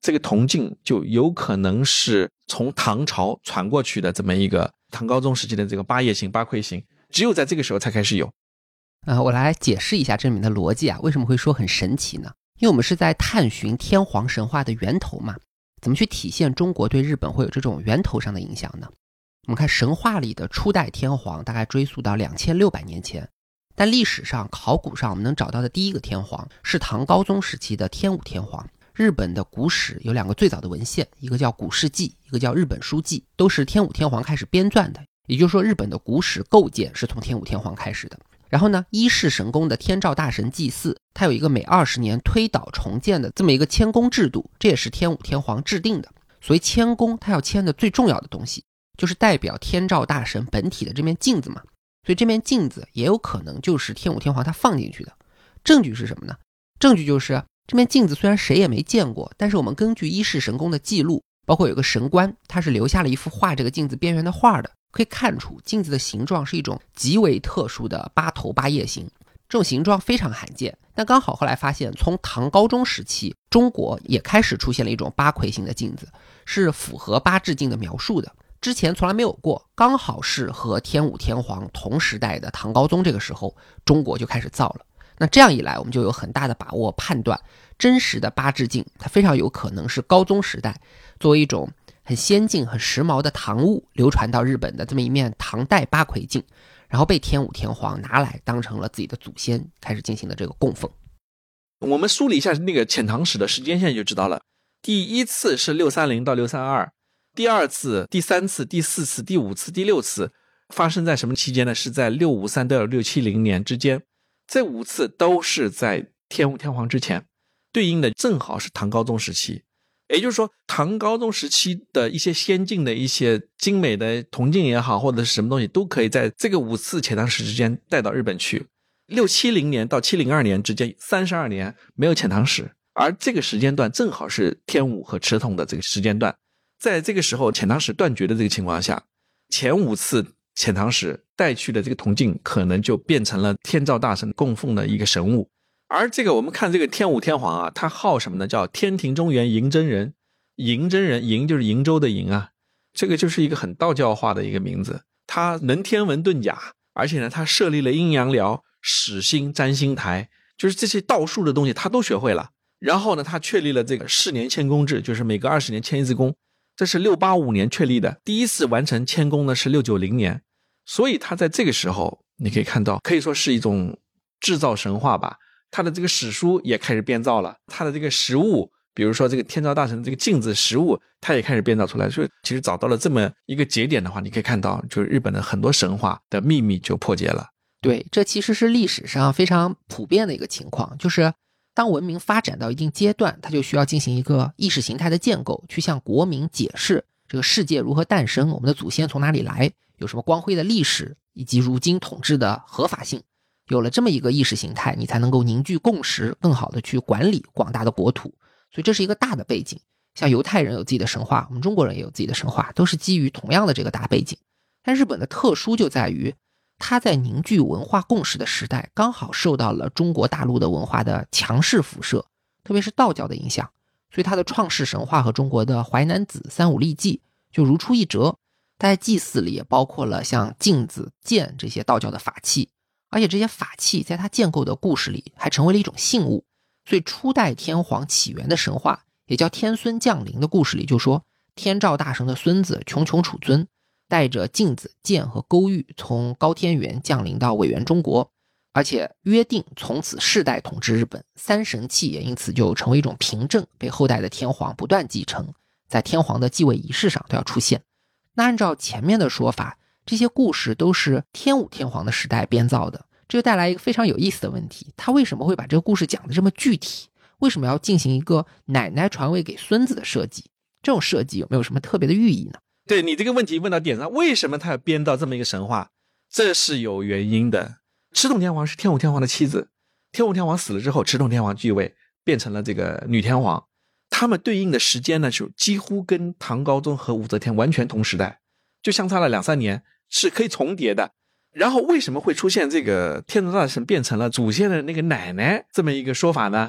这个铜镜就有可能是从唐朝传过去的这么一个唐高宗时期的这个八叶形八魁形，只有在这个时候才开始有。 呃，我来解释一下这里面的逻辑啊，为什么会说很神奇呢？因为我们是在探寻天皇神话的源头嘛，怎么去体现中国对日本会有这种源头上的影响呢？我们看神话里的初代天皇大概追溯到两千六百年前，但历史上考古上我们能找到的第一个天皇是唐高宗时期的天武天皇。日本的古史有两个最早的文献，一个叫古事记，一个叫日本书记，都是天武天皇开始编撰的，也就是说日本的古史构建是从天武天皇开始的。然后呢，一世神宫的天照大神祭祀，它有一个每二十年推倒重建的这么一个迁宫制度，这也是天武天皇制定的。所以迁宫它要迁的最重要的东西就是代表天照大神本体的这面镜子嘛，所以这面镜子也有可能就是天武天皇他放进去的。证据是什么呢？证据就是这面镜子虽然谁也没见过，但是我们根据一世神宫的记录，包括有个神官他是留下了一幅画这个镜子边缘的画的，可以看出镜子的形状是一种极为特殊的八头八叶形，这种形状非常罕见。但刚好后来发现从唐高宗时期中国也开始出现了一种八魁形的镜子，是符合八致镜的描述的，之前从来没有过，刚好是和天武天皇同时代的唐高宗这个时候中国就开始造了。那这样一来我们就有很大的把握判断真实的八致镜它非常有可能是高宗时代作为一种很先进很时髦的唐物流传到日本的这么一面唐代八魁镜，然后被天武天皇拿来当成了自己的祖先，开始进行的这个供奉。 我们梳理一下那个遣唐使的时间线就知道了，第一次是六三零到六三二，第二次第三次第四次第五次第六次发生在什么期间呢？是在六五三到六七零年之间，这五次都是在天武天皇之前，对应的正好是唐高宗时期。也就是说唐高宗时期的一些先进的一些精美的铜镜也好或者是什么东西都可以在这个五次遣唐使之间带到日本去。六七零年到七零二年之间三十二年没有遣唐使，而这个时间段正好是天武和持统的这个时间段。在这个时候遣唐使断绝的这个情况下，前五次遣唐使带去的这个铜镜可能就变成了天照大神供奉的一个神物。而这个我们看这个天武天皇啊，他号什么呢？叫天庭中元迎真人。迎真人，迎就是瀛洲的迎啊，这个就是一个很道教化的一个名字。他能天文遁甲，而且呢他设立了阴阳寮、始星、占星台，就是这些道术的东西他都学会了。然后呢他确立了这个四年迁宫制，就是每隔二十年迁一次宫，这是六八五年确立的，第一次完成迁宫呢是六九零年。所以他在这个时候你可以看到可以说是一种制造神话吧，他的这个史书也开始编造了，他的这个实物比如说这个天照大神的这个镜子实物他也开始编造出来。所以其实找到了这么一个节点的话，你可以看到就是日本的很多神话的秘密就破解了。 对，这其实是历史上非常普遍的一个情况，就是当文明发展到一定阶段，它就需要进行一个意识形态的建构，去向国民解释这个世界如何诞生，我们的祖先从哪里来，有什么光辉的历史，以及如今统治的合法性。有了这么一个意识形态，你才能够凝聚共识，更好的去管理广大的国土。所以这是一个大的背景，像犹太人有自己的神话，我们中国人也有自己的神话，都是基于同样的这个大背景。但日本的特殊就在于它在凝聚文化共识的时代刚好受到了中国大陆的文化的强势辐射，特别是道教的影响，所以它的创世神话和中国的淮南子、三武历纪就如出一辙。它在祭祀里也包括了像镜子、剑这些道教的法器，而且这些法器在它建构的故事里还成为了一种信物。所以初代天皇起源的神话也叫天孙降临的故事里就说，天照大神的孙子穷穷储尊带着镜子、剑和勾玉从高天原降临到委员中国，而且约定从此世代统治日本，三神器也因此就成为一种凭证，被后代的天皇不断继承，在天皇的继位仪式上都要出现。那按照前面的说法，这些故事都是天武天皇的时代编造的，这就带来一个非常有意思的问题，他为什么会把这个故事讲得这么具体？为什么要进行一个奶奶传位给孙子的设计？这种设计有没有什么特别的寓意呢？ 对，你这个问题问到点上，为什么他要编造这么一个神话？这是有原因的。持统天皇是天武天皇的妻子，天武天皇死了之后，持统天皇继位，变成了这个女天皇。他们对应的时间呢，就几乎跟唐高宗和武则天完全同时代，就相差了两三年，是可以重叠的。然后为什么会出现这个天照大神变成了祖先的那个奶奶这么一个说法呢？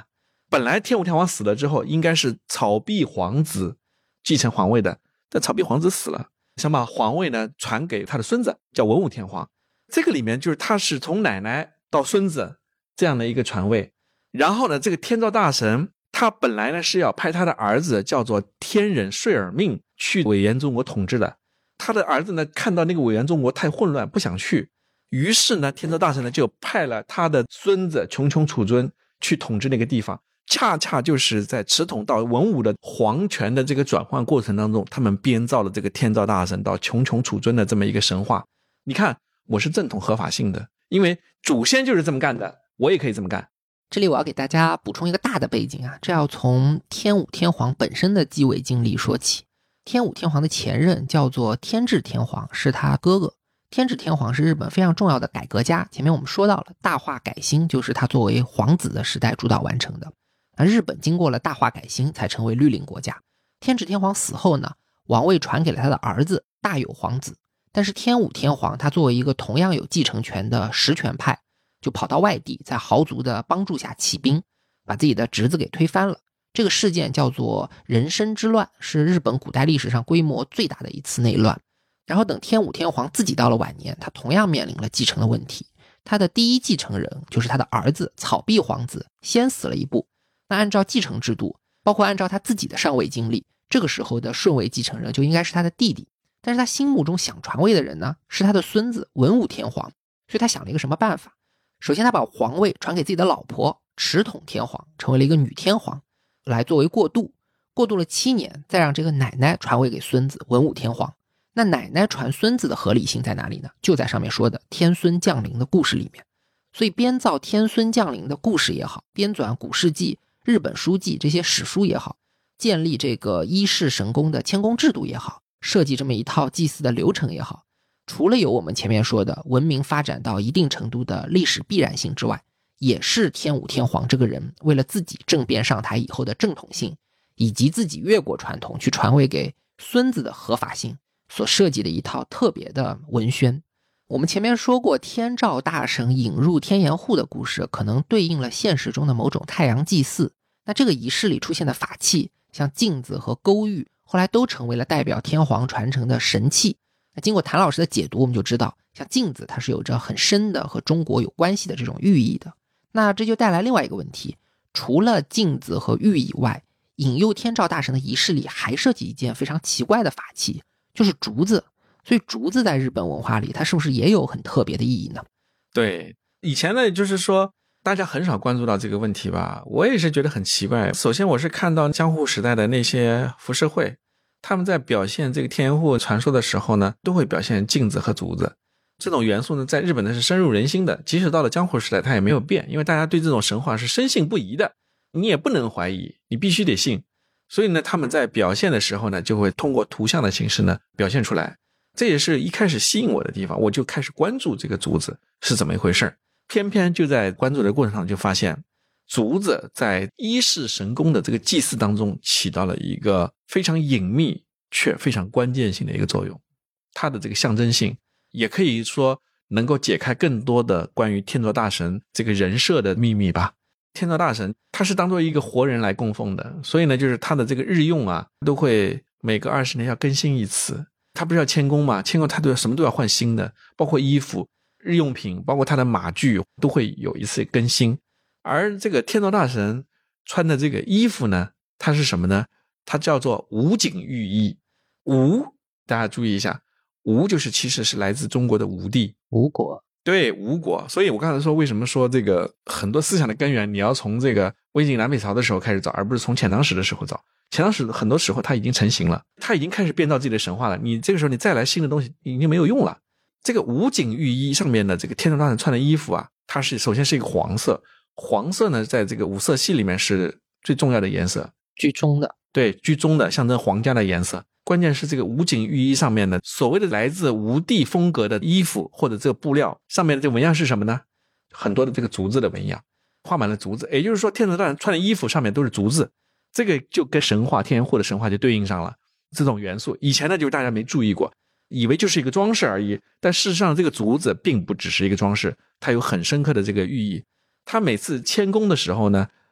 本来天武天皇死了之后应该是草壁皇子继承皇位的，但草壁皇子死了，想把皇位呢传给他的孙子叫文武天皇。这个里面就是他是从奶奶到孙子这样的一个传位。然后呢，这个天照大神他本来呢是要派他的儿子叫做天忍睡耳命去委员中国统治的，他的儿子呢看到那个委员中国太混乱不想去，于是呢天照大神呢就派了他的孙子穷穷楚尊去统治那个地方。恰恰就是在持统到文武的皇权的这个转换过程当中，他们编造了这个天照大神到穷穷楚尊的这么一个神话。你看，我是正统合法性的，因为祖先就是这么干的，我也可以这么干。 这里我要给大家补充一个大的背景啊，这要从天武天皇本身的继位经历说起。天武天皇的前任叫做天智天皇，是他哥哥。天智天皇是日本非常重要的改革家，前面我们说到了大化改新就是他作为皇子的时代主导完成的。那日本经过了大化改新才成为律令国家。天智天皇死后呢，王位传给了他的儿子大有皇子，但是天武天皇他作为一个同样有继承权的实权派，就跑到外地，在豪族的帮助下起兵，把自己的侄子给推翻了。这个事件叫做壬申之乱，是日本古代历史上规模最大的一次内乱。然后等天武天皇自己到了晚年，他同样面临了继承的问题。他的第一继承人就是他的儿子草壁皇子，先死了一步。那按照继承制度，包括按照他自己的上位经历，这个时候的顺位继承人就应该是他的弟弟。但是他心目中想传位的人呢，是他的孙子文武天皇。所以他想了一个什么办法？首先他把皇位传给自己的老婆持统天皇，成为了一个女天皇，来作为过渡。过渡了七年，再让这个奶奶传位给孙子文武天皇。那奶奶传孙子的合理性在哪里呢？就在上面说的天孙降临的故事里面。所以编造天孙降临的故事也好，编纂古事记、日本书记这些史书也好，建立这个一世神功的迁宫制度也好，设计这么一套祭祀的流程也好，除了有我们前面说的文明发展到一定程度的历史必然性之外，也是天武天皇这个人为了自己政变上台以后的正统性，以及自己越过传统去传位给孙子的合法性所设计的一套特别的文宣。我们前面说过天照大神引入天岩户的故事，可能对应了现实中的某种太阳祭祀。那这个仪式里出现的法器，像镜子和勾玉，后来都成为了代表天皇传承的神器。那经过谭老师的解读，我们就知道像镜子它是有着很深的和中国有关系的这种寓意的。那这就带来另外一个问题，除了镜子和玉以外，引诱天照大神的仪式里还涉及一件非常奇怪的法器，就是竹子。所以竹子在日本文化里，它是不是也有很特别的意义呢？ 对，以前呢就是说大家很少关注到这个问题吧，我也是觉得很奇怪。首先我是看到江户时代的那些浮世绘，他们在表现这个天岩户传说的时候呢，都会表现镜子和竹子。这种元素呢，在日本呢是深入人心的，即使到了江户时代它也没有变，因为大家对这种神话是深信不疑的，你也不能怀疑，你必须得信。所以呢，他们在表现的时候呢，就会通过图像的形式呢表现出来。这也是一开始吸引我的地方，我就开始关注这个竹子是怎么一回事。偏偏就在关注的过程上就发现，竹子在一世神功的这个祭祀当中起到了一个非常隐秘却非常关键性的一个作用。它的这个象征性也可以说能够解开更多的关于天照大神这个人设的秘密吧。天照大神他是当作一个活人来供奉的，所以呢就是他的这个日用啊都会每隔二十年要更新一次。他不是要迁宫嘛，迁宫他都什么都要换新的，包括衣服、日用品，包括他的马具都会有一次更新。而这个天照大神穿的这个衣服呢，它是什么呢？它叫做武景御衣。武，大家注意一下，吴就是其实是来自中国的吴地， 吴国。 对，吴国。所以我刚才说为什么说这个很多思想的根源你要从这个魏晋南北朝的时候开始找，而不是从遣唐使的时候找。遣唐使很多时候它已经成型了，它已经开始编造自己的神话了，你这个时候你再来新的东西已经没有用了。这个武景御衣上面的这个天照大神穿的衣服啊，它是首先是一个黄色，黄色呢在这个五色系里面是最重要的颜色， 居中的。 对，居中的，象征皇家的颜色。关键是这个武景御衣上面的所谓的来自吴地风格的衣服或者这个布料上面的这个纹样是什么呢？很多的这个竹子的纹样，画满了竹子，也就是说天照大神穿的衣服上面都是竹子，这个就跟神话天岩户的神话就对应上了这种元素。以前呢就是大家没注意过，以为就是一个装饰而已，但事实上这个竹子并不只是一个装饰，它有很深刻的这个寓意。他每次迁宫的时候呢，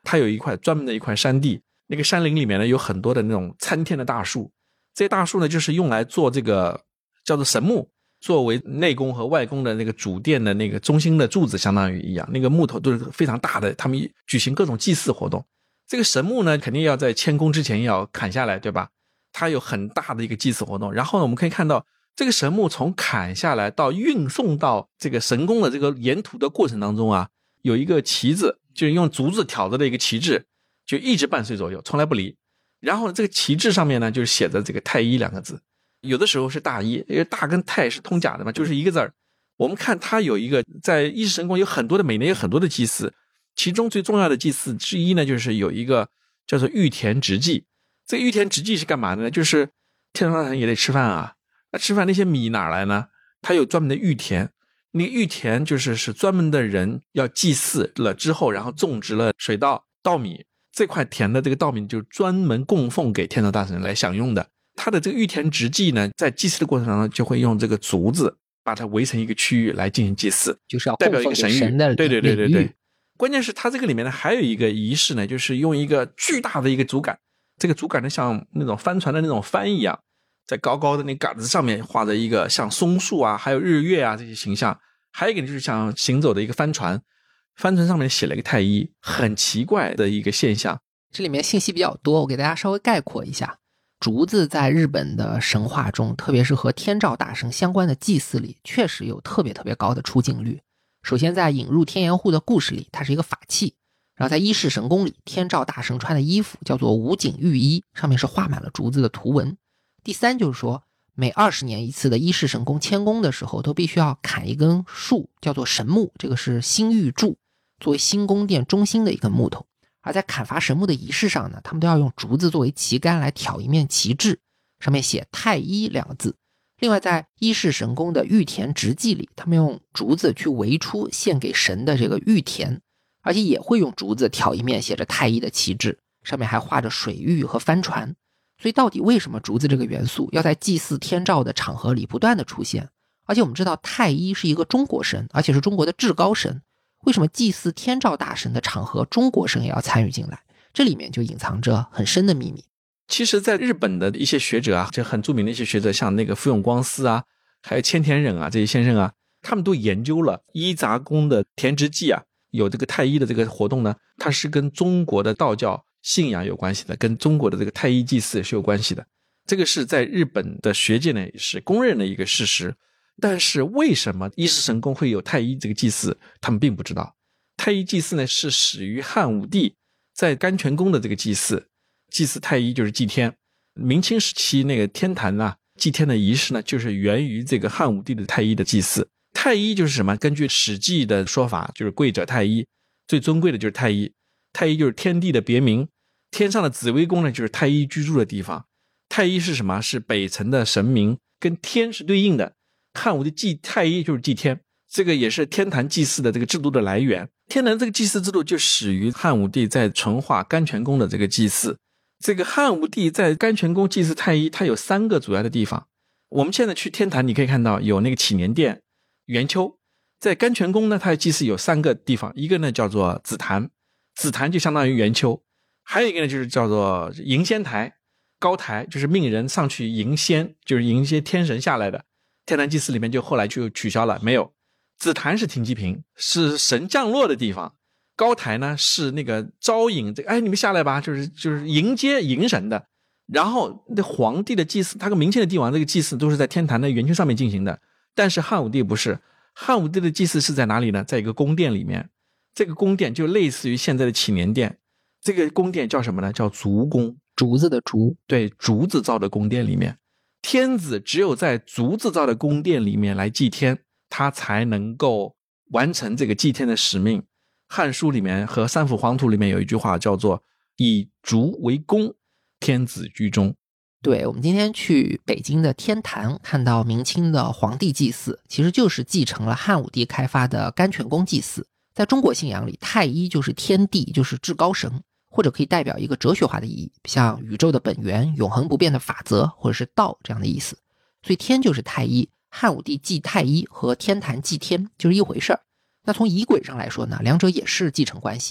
它有一块专门的一块山地，那个山林里面呢有很多的那种参天的大树，这些大树呢就是用来做这个叫做神木，作为内宫和外宫的那个主殿的那个中心的柱子相当于一样，那个木头都是非常大的，他们举行各种祭祀活动。这个神木呢肯定要在迁宫之前要砍下来，对吧？它有很大的一个祭祀活动。然后呢我们可以看到这个神木从砍下来到运送到这个神宫的这个沿途的过程当中啊，有一个旗子，就是用竹子挑着的一个旗帜，就一直伴随左右，从来不离。然后呢这个旗帜上面呢就是写着这个太医两个字，有的时候是大医，因为大跟太是通假的嘛，就是一个字儿。我们看它有一个在伊势神宫有很多的每年有很多的祭祀，其中最重要的祭祀之一呢就是有一个叫做御田植祭。这个御田植祭是干嘛的呢？就是天上神也得吃饭啊，那吃饭那些米哪来呢？它有专门的御田，那个御田就是是专门的人要祭祀了之后，然后种植了水稻稻米，这块田的这个稻米就专门供奉给天照大神来享用的。它的这个御田植祭呢，在祭祀的过程当中就会用这个竹子把它围成一个区域来进行祭祀， 就是要代表一个神域。 神的对对对对对。关键是它这个里面呢还有一个仪式呢，就是用一个巨大的一个竹竿，这个竹竿呢像那种帆船的那种帆一样，在高高的那杆子上面画着一个像松树啊还有日月啊这些形象，还有一个就是像行走的一个帆船，帆船上面写了一个太医，很奇怪的一个现象。 这里面信息比较多，我给大家稍微概括一下。竹子在日本的神话中，特别是和天照大神相关的祭祀里，确实有特别特别高的出镜率。首先在引入天岩户的故事里，它是一个法器，然后在伊势神宫里，天照大神穿的衣服叫做武井御衣，上面是画满了竹子的图文。第三就是说，每二十年一次的伊势神宫迁宫的时候，都必须要砍一根树，叫做神木，这个是新玉柱，作为新宫殿中心的一根木头。而在砍伐神木的仪式上呢，他们都要用竹子作为旗杆来挑一面旗帜，上面写太医两个字。另外在伊势神宫的御田植祭里，他们用竹子去围出献给神的这个御田，而且也会用竹子挑一面写着太医的旗帜，上面还画着水域和帆船。所以到底为什么竹子这个元素要在祭祀天照的场合里不断的出现？而且我们知道太医是一个中国神，而且是中国的至高神，为什么祭祀天照大神的场合中国神也要参与进来？这里面就隐藏着很深的秘密。 其实在日本的一些学者啊，就很著名的一些学者，像那个福永光司啊还有千田忍啊这些先生啊，他们都研究了伊杂宫的田植祭啊，有这个太医的这个活动呢，它是跟中国的道教信仰有关系的，跟中国的这个太医祭祀是有关系的。这个是在日本的学界呢也是公认的一个事实。但是为什么伊势神宫会有太医这个祭祀，他们并不知道。太医祭祀呢是始于汉武帝在甘泉宫的这个祭祀，祭祀太医就是祭天。明清时期那个天坛啊祭天的仪式呢，就是源于这个汉武帝的太医的祭祀。太医就是什么？根据史记的说法，就是贵者太医，最尊贵的就是太医。太医就是天地的别名，天上的紫微宫呢就是太医居住的地方。太医是什么？是北辰的神明，跟天是对应的。汉武帝祭太医就是祭天，这个也是天坛祭祀的这个制度的来源。天坛这个祭祀制度就始于汉武帝在淳化甘泉宫的这个祭祀。这个汉武帝在甘泉宫祭祀太医，它有三个主要的地方。我们现在去天坛你可以看到有那个祈年殿、圆丘。在甘泉宫呢，它的祭祀有三个地方，一个呢叫做紫檀，紫檀就相当于圆丘，还有一个呢就是叫做迎仙台，高台就是命人上去迎仙，就是迎一些天神下来的。天坛祭祀里面就后来就取消了，没有。紫檀是停机坪，是神降落的地方。高台呢是那个招引，哎，你们下来吧，就是就是迎接迎神的。然后那皇帝的祭祀，他跟明清的帝王这个祭祀都是在天坛的圆丘上面进行的。但是汉武帝不是，汉武帝的祭祀是在哪里呢？在一个宫殿里面。这个宫殿就类似于现在的祈年殿。这个宫殿叫什么呢？叫竹宫， 竹子的竹， 对，竹子造的宫殿里面。天子只有在竹子造的宫殿里面来祭天，他才能够完成这个祭天的使命。汉书里面和三辅黄图里面有一句话叫做以竹为宫，天子居中。 对，我们今天去北京的天坛看到明清的皇帝祭祀，其实就是继承了汉武帝开发的甘泉宫祭祀。在中国信仰里，太一就是天地，就是至高神，或者可以代表一个哲学化的意义，像宇宙的本源、永恒不变的法则，或者是道这样的意思。所以天就是太一，汉武帝祭太一和天坛祭天就是一回事儿。那从仪轨上来说呢，两者也是继承关系。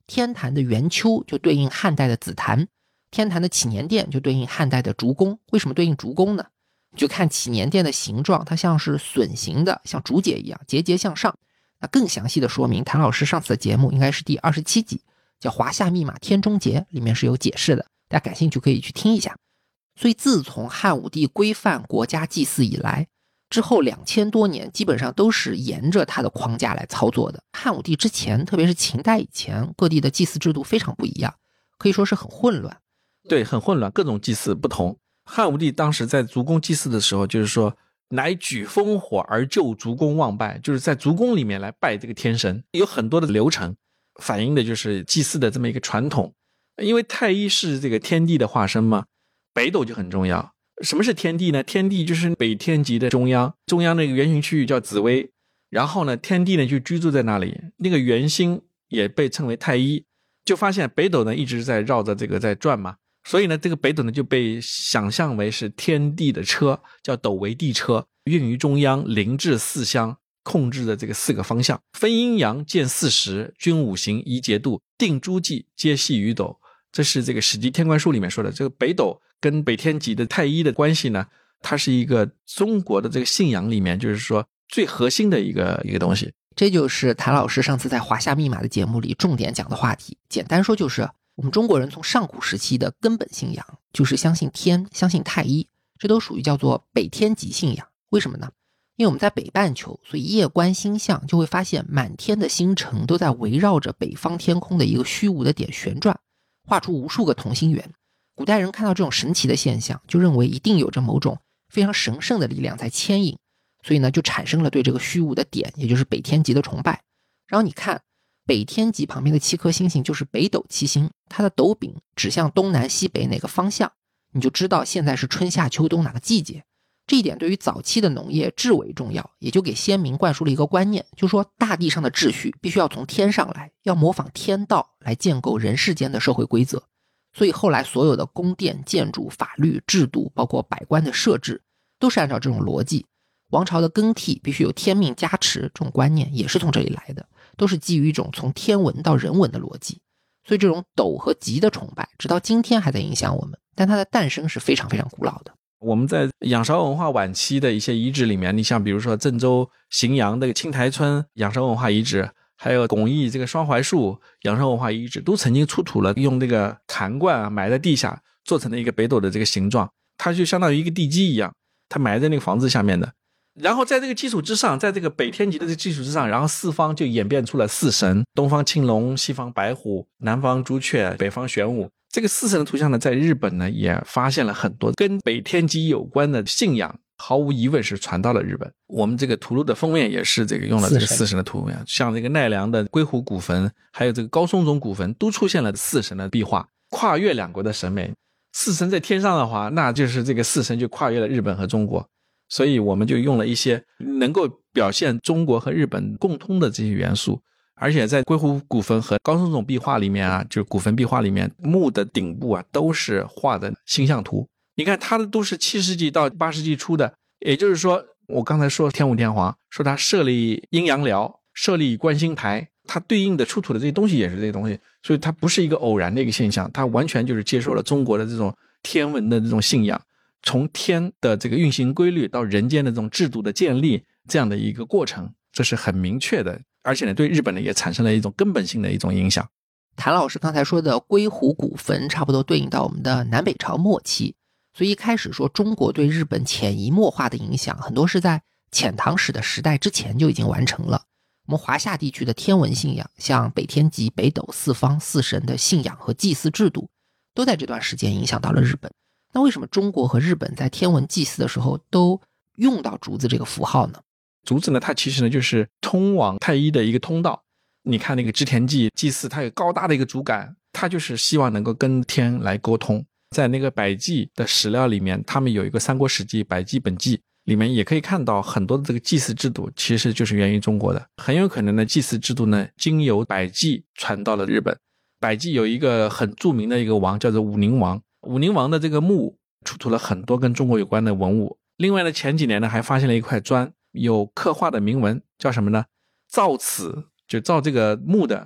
天坛的圆丘就对应汉代的紫檀，天坛的祈年殿就对应汉代的竹宫。为什么对应竹宫呢？就看祈年殿的形状，它像是笋形的，像竹节一样节节向上。那更详细的说明，谭老师上次的节目应该是第二十七集，叫华夏密码天中节，里面是有解释的，大家感兴趣可以去听一下。所以自从汉武帝规范国家祭祀以来，之后两千多年基本上都是沿着他的框架来操作的。汉武帝之前，特别是秦代以前，各地的祭祀制度非常不一样，可以说是很混乱。 对，很混乱，各种祭祀不同。汉武帝当时在足宫祭祀的时候，就是说乃举烽火而就足宫望拜，就是在足宫里面来拜这个天神，有很多的流程，反映的就是祭祀的这么一个传统。因为太一是这个天地的化身嘛，北斗就很重要。什么是天地呢？天地就是北天极的中央，中央那个圆形区域叫紫微，然后呢，天地呢就居住在那里，那个圆心也被称为太一。就发现北斗呢一直在绕着这个在转嘛，所以呢这个北斗呢就被想象为是天地的车，叫斗为地车，运于中央，临至四乡，控制的这个四个方向，分阴阳，见四时，均五行，宜节度，定诸纪，皆系于斗。这是这个史记天官书里面说的。这个北斗跟北天极的太一的关系呢，它是一个中国的这个信仰里面就是说最核心的一个一个东西。 这就是谭老师上次在华夏密码的节目里重点讲的话题。简单说就是我们中国人从上古时期的根本信仰就是相信天，相信太一，这都属于叫做北天极信仰。为什么呢？因为我们在北半球，所以夜观星象就会发现满天的星辰都在围绕着北方天空的一个虚无的点旋转，画出无数个同心圆。古代人看到这种神奇的现象，就认为一定有着某种非常神圣的力量在牵引，所以呢就产生了对这个虚无的点，也就是北天极的崇拜。然后你看北天极旁边的七颗星星就是北斗七星，它的斗柄指向东南西北哪个方向，你就知道现在是春夏秋冬哪个季节。这一点对于早期的农业至为重要，也就给先民灌输了一个观念，就是说大地上的秩序必须要从天上来，要模仿天道来建构人世间的社会规则。所以后来所有的宫殿、建筑、法律、制度，包括百官的设置，都是按照这种逻辑。王朝的更替必须有天命加持，这种观念也是从这里来的，都是基于一种从天文到人文的逻辑。所以这种斗和极的崇拜直到今天还在影响我们，但它的诞生是非常非常古老的。 我们在仰韶文化晚期的一些遗址里面，你像比如说郑州荥阳的青台村仰韶文化遗址，还有巩义这个双槐树仰韶文化遗址，都曾经出土了用这个坛罐啊埋在地下做成了一个北斗的这个形状，它就相当于一个地基一样，它埋在那个房子下面的。然后在这个基础之上，在这个北天极的这个基础之上，然后四方就演变出了四神，东方青龙，西方白虎，南方朱雀，北方玄武。这个四神的图像呢，在日本呢也发现了很多跟北天极有关的信仰，毫无疑问是传到了日本。我们这个图录的封面也是这个用了这个四神的图样，像这个奈良的龟湖古坟，还有这个高松宗古坟，都出现了四神的壁画，跨越两国的审美。四神在天上的话，那就是这个四神就跨越了日本和中国，所以我们就用了一些能够表现中国和日本共通的这些元素。而且在龟湖古坟和高松宗壁画里面啊，就是古坟壁画里面，墓的顶部啊都是画的星象图。你看它的都是七世纪到八世纪初的，也就是说我刚才说天武天皇说他设立阴阳寮，设立观星台，它对应的出土的这些东西也是这些东西，所以它不是一个偶然的一个现象，它完全就是接受了中国的这种天文的这种信仰，从天的这个运行规律到人间的这种制度的建立，这样的一个过程，这是很明确的。而且呢，对日本呢也产生了一种根本性的一种影响。 谭老师刚才说的龟湖古坟差不多对应到我们的南北朝末期，所以一开始说中国对日本潜移默化的影响，很多是在遣唐使的时代之前就已经完成了。我们华夏地区的天文信仰，像北天极、北斗、四方、四神的信仰和祭祀制度，都在这段时间影响到了日本。那为什么中国和日本在天文祭祀的时候都用到竹子这个符号呢？ 竹子呢，它其实呢就是通往太一的一个通道。你看那个织田祭祭祀，它有高大的一个竹竿，它就是希望能够跟天来沟通。在那个百济的史料里面，他们有一个三国史记百济本纪，里面也可以看到很多的这个祭祀制度其实就是源于中国的。很有可能呢，祭祀制度呢经由百济传到了日本。百济有一个很著名的一个王叫做武宁王，武宁王的这个墓出土了很多跟中国有关的文物。另外呢，前几年呢还发现了一块砖，有刻画的铭文，叫什么呢？造此，就造这个墓的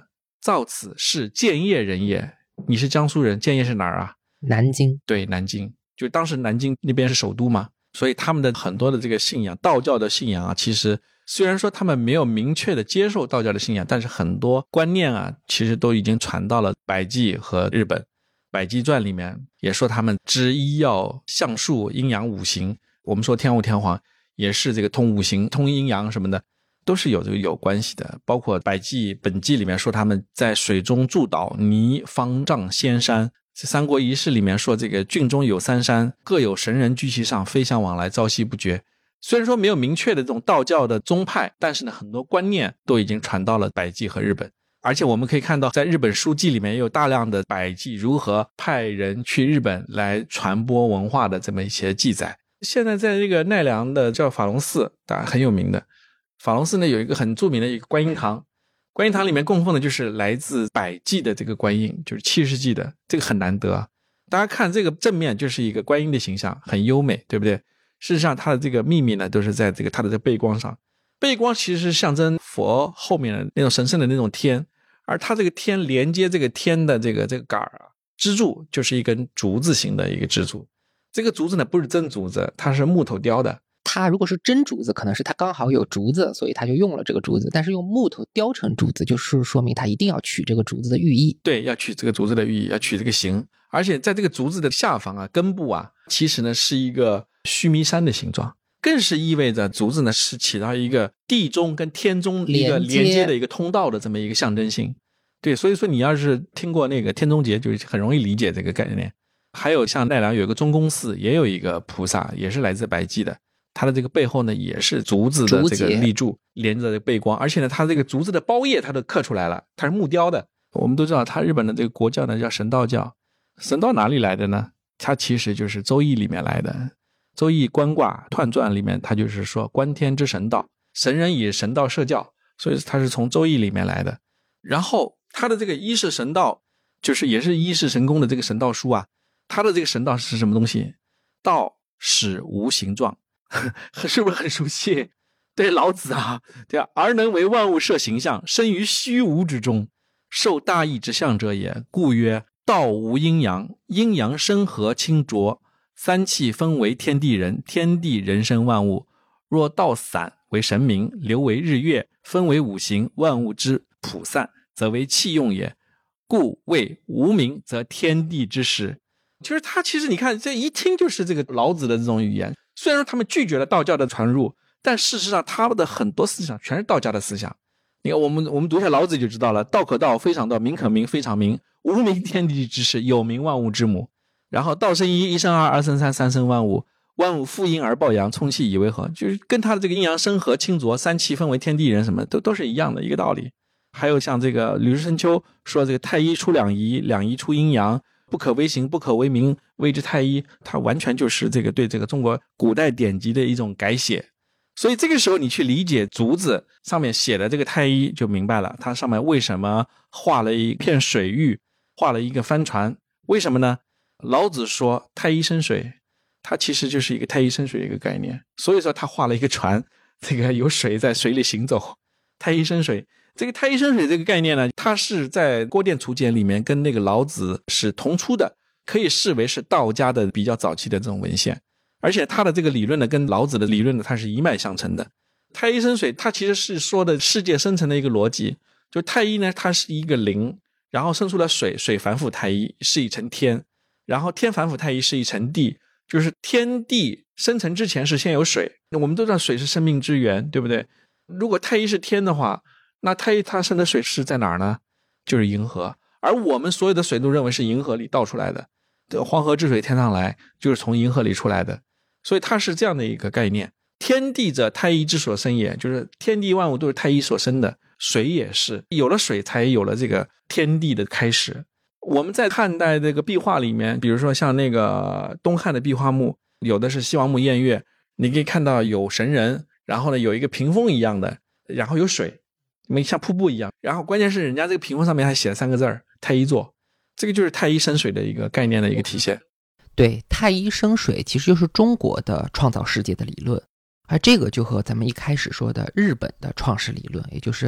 造此是建业人也。你是江苏人，建业是哪儿啊？ 南京。 对，南京，就当时南京那边是首都嘛，所以他们的很多的这个信仰，道教的信仰啊，其实虽然说他们没有明确的接受道教的信仰，但是很多观念啊，其实都已经传到了百济和日本。百济传里面也说他们知医药相术阴阳五行，我们说天武天皇也是这个通五行通阴阳什么的，都是有这个有关系的。包括百济本纪里面说他们在水中筑岛，泥方丈仙山。三国遗事里面说这个郡中有三山，各有神人居其上，飞翔往来，朝夕不绝。虽然说没有明确的这种道教的宗派，但是呢，很多观念都已经传到了百济和日本。而且我们可以看到在日本书记里面也有大量的百济如何派人去日本来传播文化的这么一些记载。现在在这个奈良的叫法隆寺，大家很有名的法隆寺呢，有一个很著名的一个观音堂，观音堂里面供奉的就是来自百济的这个观音，就是七世纪的，这个很难得啊。大家看这个正面就是一个观音的形象，很优美，对不对？事实上它的这个秘密呢都是在这个它的这个背光上，背光其实是象征佛后面的那种神圣的那种天，而它这个天连接这个天的这个这个杆儿啊，支柱就是一根竹子形的一个支柱。这个竹子呢不是真竹子，它是木头雕的。 它如果是真竹子，可能是它刚好有竹子，所以它就用了这个竹子，但是用木头雕成竹子，就是说明它一定要取这个竹子的寓意。 对，要取这个竹子的寓意，要取这个形。而且在这个竹子的下方啊，根部啊，其实呢是一个须弥山的形状，更是意味着竹子呢是起到一个地中跟天中一个连接的一个通道的这么一个象征性。对，所以说你要是听过那个天中节，就很容易理解这个概念。还有像奈良有一个中宫寺，也有一个菩萨，也是来自百济的，它的这个背后呢也是竹子的这个立柱连着这个背光，而且呢它这个竹子的包叶它都刻出来了，它是木雕的。我们都知道它日本的这个国教呢叫神道教，神道哪里来的呢？它其实就是周易里面来的。周易观卦彖传里面它就是说观天之神道，神人以神道设教，所以它是从周易里面来的。然后它的这个一是神道，就是也是一是神功的这个神道书啊，它的这个神道是什么东西？道始无形状，是不是很熟悉？对，老子啊，对啊，而能为万物设形象，生于虚无之中，受大义之象者也，故曰道无阴阳，阴阳生和清浊，三气分为天地人，天地人生万物。若道散为神明，流为日月，分为五行，万物之普散，则为气用也。故谓无名，则天地之始。就是他其实你看这一听就是这个老子的这种语言，虽然说他们拒绝了道教的传入，但事实上他们的很多思想全是道家的思想。你看我们我们读一下老子就知道了，道可道非常道，名可名非常名，无名天地之始，有名万物之母。然后道生一，一生二，二生三，三生万物，万物负阴而抱阳，充气以为和，就是跟他的这个阴阳生和清浊，三气分为天地人什么都都是一样的一个道理。还有像这个吕深秋说这个太一出两仪，两仪出阴阳，不可为形，不可为名，谓之太一，它完全就是这个对这个中国古代典籍的一种改写。所以这个时候你去理解竹子上面写的这个太一就明白了，它上面为什么画了一片水域，画了一个帆船，为什么呢？老子说太一生水，它其实就是一个太一生水的一个概念，所以说他画了一个船，这个有水在水里行走，太一生水。这个太一生水这个概念呢，它是在郭店楚简里面跟那个老子是同出的，可以视为是道家的比较早期的这种文献，而且它的这个理论呢跟老子的理论呢它是一脉相承的。太一生水它其实是说的世界生成的一个逻辑，就太一呢它是一个零，然后生出了水，水反腐太一是一层天，然后天反腐太一是一层地，就是天地生成之前是先有水，我们都知道水是生命之源，对不对？如果太一是天的话，那太一它生的水是在哪儿呢？就是银河，而我们所有的水都认为是银河里倒出来的，黄河之水天上来就是从银河里出来的，所以它是这样的一个概念。天地者太一之所生也，就是天地万物都是太一所生的，水也是，有了水才有了这个天地的开始。我们在汉代这个壁画里面，比如说像那个东汉的壁画墓，有的是西王母宴月，你可以看到有神人，然后呢有一个屏风一样的，然后有水，像瀑布一样，然后关键是人家这个屏风上面还写了三个字儿，太一座，这个就是太一生水的一个概念的一个体现。 对，太一生水其实就是中国的创造世界的理论，而这个就和咱们一开始说的日本的创世理论，也就是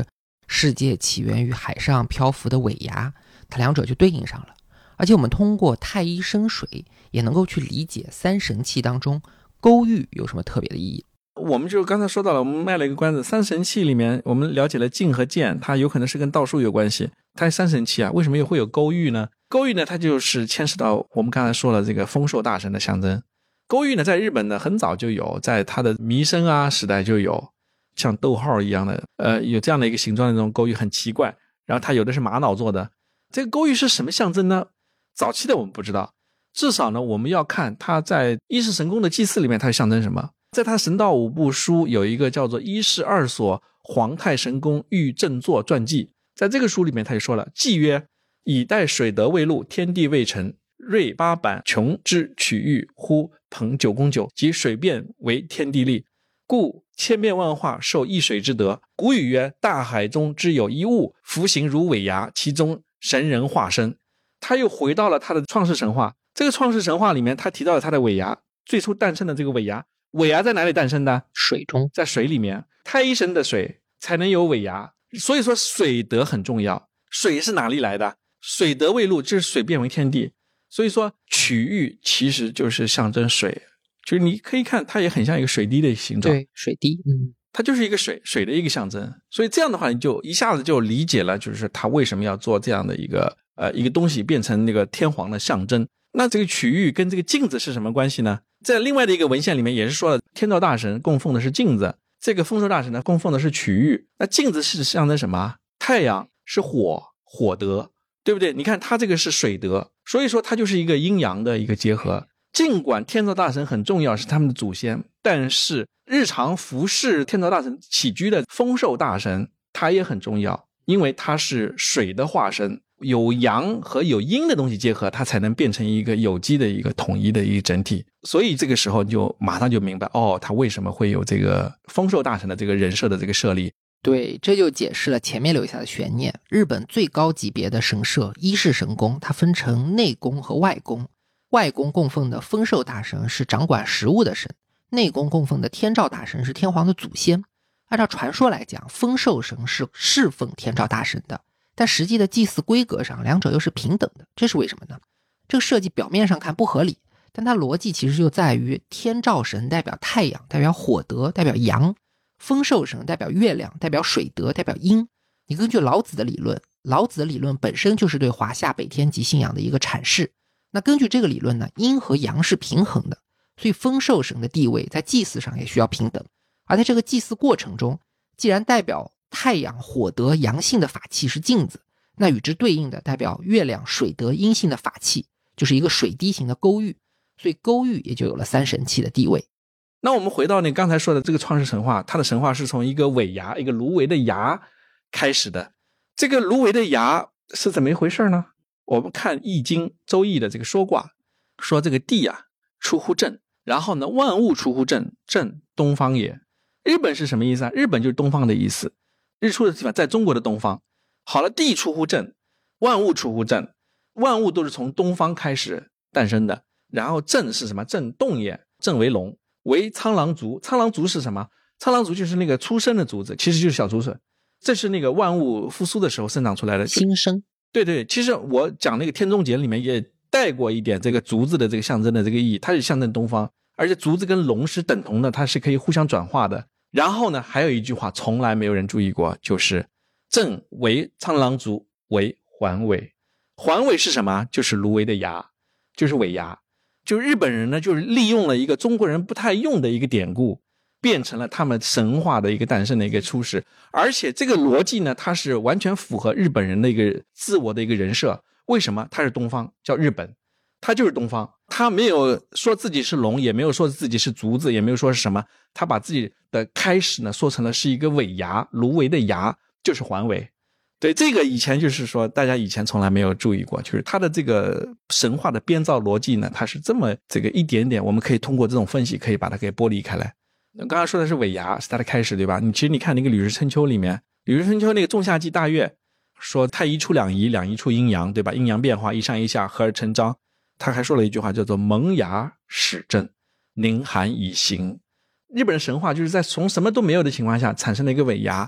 世界起源于海上漂浮的尾牙，它两者就对应上了。而且我们通过太一生水也能够去理解三神器当中勾玉有什么特别的意义。 我们就刚才说到了，我们卖了一个关子，三神器里面我们了解了镜和剑，它有可能是跟道术有关系。它三神器啊，为什么又会有勾玉呢？勾玉呢，它就是牵涉到我们刚才说了这个丰寿大神的象征。勾玉呢，在日本呢很早就有，在它的弥生啊时代就有，像逗号一样的，呃，有这样的一个形状的这种勾玉很奇怪，然后它有的是玛瑙做的。这个勾玉是什么象征呢？早期的我们不知道，至少呢我们要看它在一世神功的祭祀里面它象征什么。在他神道五部书有一个叫做一世二所皇太神功御正作传记，在这个书里面他就说了，记曰：以待水德未露，天地未成，瑞八板穷之取玉乎彭九公九，即水变为天地力，故千变万化受一水之德。古语曰：大海中之有一物，浮行如尾牙，其中神人化身。他又回到了他的创世神话，这个创世神话里面他提到了他的尾牙，最初诞生的这个尾牙，尾牙在哪里诞生的？ 水中， 在水里面，太一神的水才能有尾牙，所以说水德很重要。水是哪里来的？水德未露，就是水变为天地，所以说曲玉其实就是象征水，就是你可以看它也很像一个水滴的形状。 对，水滴，嗯， 它就是一个水水的一个象征。所以这样的话你就一下子就理解了，就是它为什么要做这样的一个呃一个东西变成那个天皇的象征。那这个曲玉跟这个镜子是什么关系呢？在另外的一个文献里面也是说了，天照大神供奉的是镜子，这个丰寿大神呢供奉的是曲玉。那镜子是象征什么？太阳是火，火德，对不对？你看它这个是水德，所以说它就是一个阴阳的一个结合。尽管天照大神很重要，是他们的祖先，但是日常服侍天照大神起居的丰寿大神他也很重要，因为他是水的化身，有阳和有阴的东西结合，它才能变成一个有机的一个统一的一个整体。所以这个时候就马上就明白，哦，他为什么会有这个丰寿大神的这个人设的这个设立。 对，这就解释了前面留下的悬念。日本最高级别的神社一世神宫，它分成内宫和外宫。外宫供奉的丰寿大神是掌管食物的神，内宫供奉的天照大神是天皇的祖先。按照传说来讲，丰寿神是侍奉天照大神的，但实际的祭祀规格上两者又是平等的，这是为什么呢？这个设计表面上看不合理，但它逻辑其实就在于天照神代表太阳，代表火德，代表阳；丰寿神代表月亮，代表水德，代表阴。你根据老子的理论，老子的理论本身就是对华夏北天极信仰的一个阐释。那根据这个理论呢，阴和阳是平衡的，所以丰寿神的地位在祭祀上也需要平等。而在这个祭祀过程中，既然代表太阳火德阳性的法器是镜子，那与之对应的代表月亮水德阴性的法器就是一个水滴形的勾玉，所以勾玉也就有了三神器的地位。 那我们回到你刚才说的这个创世神话，它的神话是从一个尾牙，一个芦苇的芽开始的。这个芦苇的芽是怎么一回事呢？我们看易经周易的这个说卦，说这个地啊出乎震，然后呢万物出乎震，震东方也。日本是什么意思啊？日本就是东方的意思，日出的地方在中国的东方。好了，地出乎震，万物出乎震，万物都是从东方开始诞生的。然后震是什么？震动也，震为龙，为苍狼族。苍狼族是什么？苍狼族就是那个出生的竹子，其实就是小竹笋，这是那个万物复苏的时候生长出来的新生。 对对，其实我讲那个天中节里面也带过一点这个竹子的这个象征的这个意义，它是象征东方，而且竹子跟龙是等同的，它是可以互相转化的。然后呢还有一句话从来没有人注意过，就是震为苍狼族，为环尾。环尾是什么？就是芦苇的芽，就是尾芽。就日本人呢就是利用了一个中国人不太用的一个典故，变成了他们神话的一个诞生的一个初始。而且这个逻辑呢它是完全符合日本人的一个自我的一个人设。为什么？他是东方，叫日本，他就是东方，他没有说自己是龙，也没有说自己是竹子，也没有说是什么，他把自己的开始呢说成了是一个尾芽，芦苇的芽就是环尾。对，这个以前就是说大家以前从来没有注意过，就是他的这个神话的编造逻辑呢，它是这么这个一点点，我们可以通过这种分析可以把它给剥离开来。刚刚说的是尾芽，是它的开始，对吧？你其实你看那个吕氏春秋里面，吕氏春秋那个仲夏季大月说太一出两仪，两仪出阴阳，对吧？阴阳变化，一上一下，合而成章。他还说了一句话叫做萌芽始振，凝寒以行。日本的神话就是在从什么都没有的情况下产生了一个尾芽，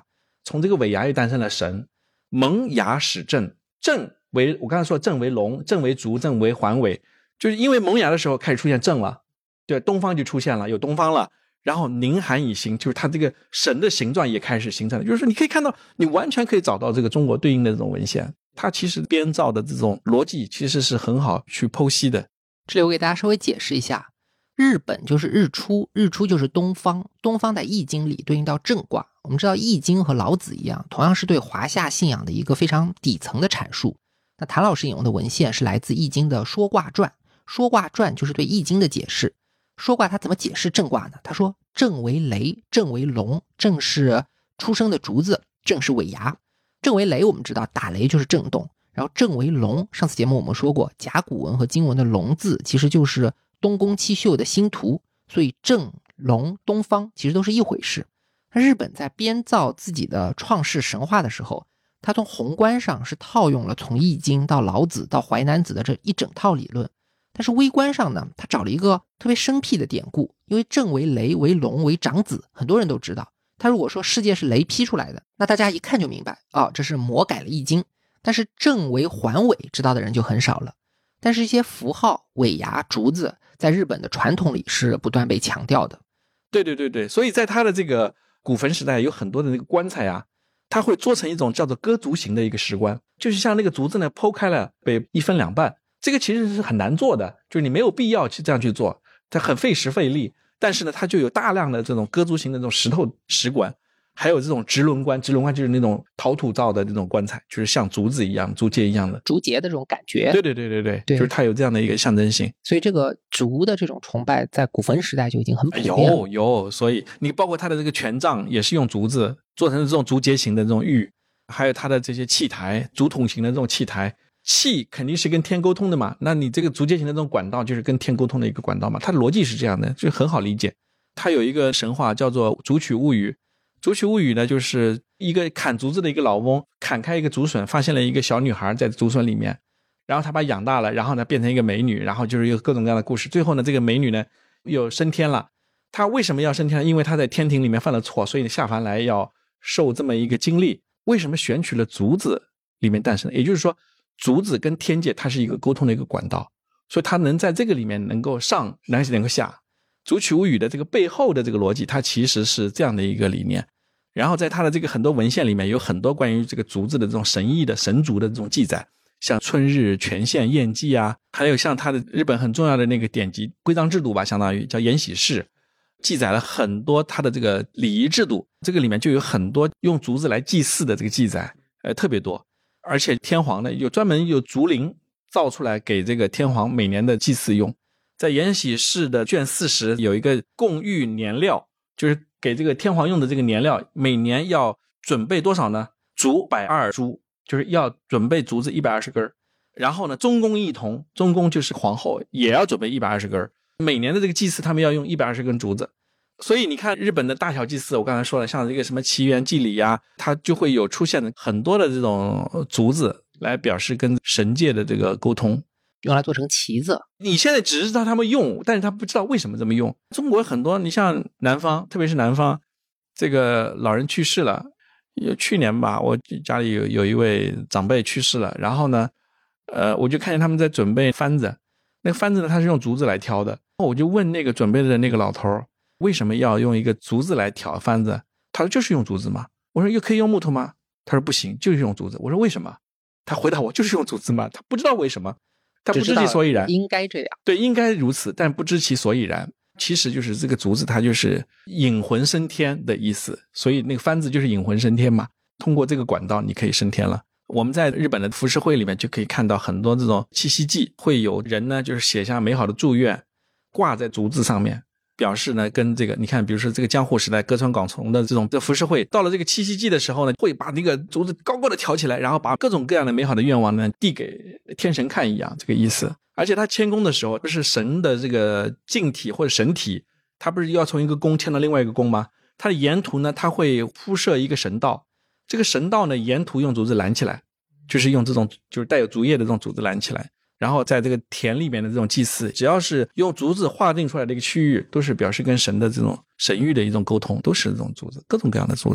从这个尾牙又诞生了神，萌芽始正，正为我刚才说正为龙，正为足，正为环尾，就是因为萌芽的时候开始出现正了，对，东方就出现了，有东方了，然后凝寒以形，就是它这个神的形状也开始形成了，就是说你可以看到，你完全可以找到这个中国对应的这种文献，它其实编造的这种逻辑其实是很好去剖析的。 这里我给大家稍微解释一下，日本就是日出，日出就是东方，东方在易经里对应到正卦。我们知道易经和老子一样，同样是对华夏信仰的一个非常底层的阐述。那谭老师引用的文献是来自易经的说卦传，说卦传就是对易经的解释。说卦他怎么解释正卦呢？他说正为雷，正为龙，正是出生的竹子，正是尾牙。正为雷我们知道打雷就是震动，然后正为龙，上次节目我们说过甲骨文和金文的龙字其实就是东宫七宿的星图，所以正龙东方其实都是一回事。那日本在编造自己的创世神话的时候，他从宏观上是套用了从易经到老子到淮南子的这一整套理论，但是微观上呢，他找了一个特别生僻的典故，因为正为雷为龙为长子，很多人都知道，他如果说世界是雷劈出来的，那大家一看就明白，哦，这是魔改了易经。但是正为环尾知道的人就很少了，但是一些符号尾牙竹子在日本的传统里是不断被强调的。 对对对对，所以在他的这个古坟时代有很多的那个棺材啊，它会做成一种叫做割足形的一个石棺，就是像那个竹子呢剖开了被一分两半，这个其实是很难做的，就是你没有必要去这样去做，它很费时费力，但是呢它就有大量的这种割足形的这种石头石棺，还有这种直轮棺，直轮棺就是那种陶土造的那种棺材，就是像竹子一样竹节一样的竹节的这种感觉。 对对对对 对, 对， 就是它有这样的一个象征性， 所以这个竹的这种崇拜在古坟时代就已经很普遍了。 有有，所以你包括它的这个权杖也是用竹子做成这种竹节形的这种玉，还有它的这些器台竹筒形的这种器台，气肯定是跟天沟通的嘛，那你这个竹节形的这种管道就是跟天沟通的一个管道嘛，它的逻辑是这样的，就很好理解。它有一个神话叫做竹取物语，竹取物语呢，就是一个砍竹子的一个老翁砍开一个竹笋，发现了一个小女孩在竹笋里面，然后他把她养大了，然后呢变成一个美女，然后就是有各种各样的故事，最后呢这个美女呢又升天了。她为什么要升天呢？因为她在天庭里面犯了错，所以下凡来要受这么一个经历。为什么选取了竹子里面诞生的？也就是说竹子跟天界它是一个沟通的一个管道，所以它能在这个里面能够上能够下。竹取物语的这个背后的这个逻辑，它其实是这样的一个理念。然后在它的这个很多文献里面有很多关于这个竹子的这种神异的神竹的这种记载，像春日全县宴祭啊，还有像它的日本很重要的那个典籍规章制度吧，相当于叫延禧式，记载了很多它的这个礼仪制度，这个里面就有很多用竹子来祭祀的这个记载，呃，特别多。而且天皇呢有专门有竹林造出来给这个天皇每年的祭祀用。在延禧式的卷四十有一个贡玉年料，就是给这个天皇用的这个年料，每年要准备多少呢？竹百二株，就是要准备竹子一百二十根。然后呢，中宫一同，中宫就是皇后，也要准备一百二十根。每年的这个祭祀他们要用一百二十根竹子。所以你看日本的大小祭祀，我刚才说了，像这个什么祈愿祭礼呀、啊，它就会有出现很多的这种竹子来表示跟神界的这个沟通， 用来做成旗子。 你现在只知道他们用，但是他不知道为什么这么用。中国很多，你像南方，特别是南方，这个老人去世了，有去年吧，我家里有有一位长辈去世了，然后呢，呃，我就看见他们在准备幡子，那个幡子呢，他是用竹子来挑的，我就问那个准备的那个老头，为什么要用一个竹子来挑幡子？他说就是用竹子嘛。我说又可以用木头吗？他说不行，就是用竹子。我说为什么？他回答我就是用竹子嘛，他不知道为什么。他不知其所以然， 应该这样， 对，应该如此，但不知其所以然。其实就是这个竹子，它就是引魂升天的意思，所以那个幡子就是引魂升天嘛。通过这个管道，你可以升天了。我们在日本的浮世绘里面就可以看到很多这种七夕祭，会有人呢就是写下美好的祝愿，挂在竹子上面，表示呢跟这个你看，比如说这个江户时代歌川广重的这种这浮世绘，到了这个七夕祭的时候呢，会把那个竹子高高的挑起来，然后把各种各样的美好的愿望呢递给天神看一样，这个意思。而且他迁宫的时候，不是神的这个镜体或者神体，他不是要从一个宫迁到另外一个宫吗？他的沿途呢，他会铺设一个神道，这个神道呢沿途用竹子拦起来，就是用这种就是带有竹叶的这种竹子拦起来。然后在这个田里面的这种祭祀，只要是用竹子划定出来的一个区域，都是表示跟神的这种神域的一种沟通，都是这种竹子，各种各样的竹子。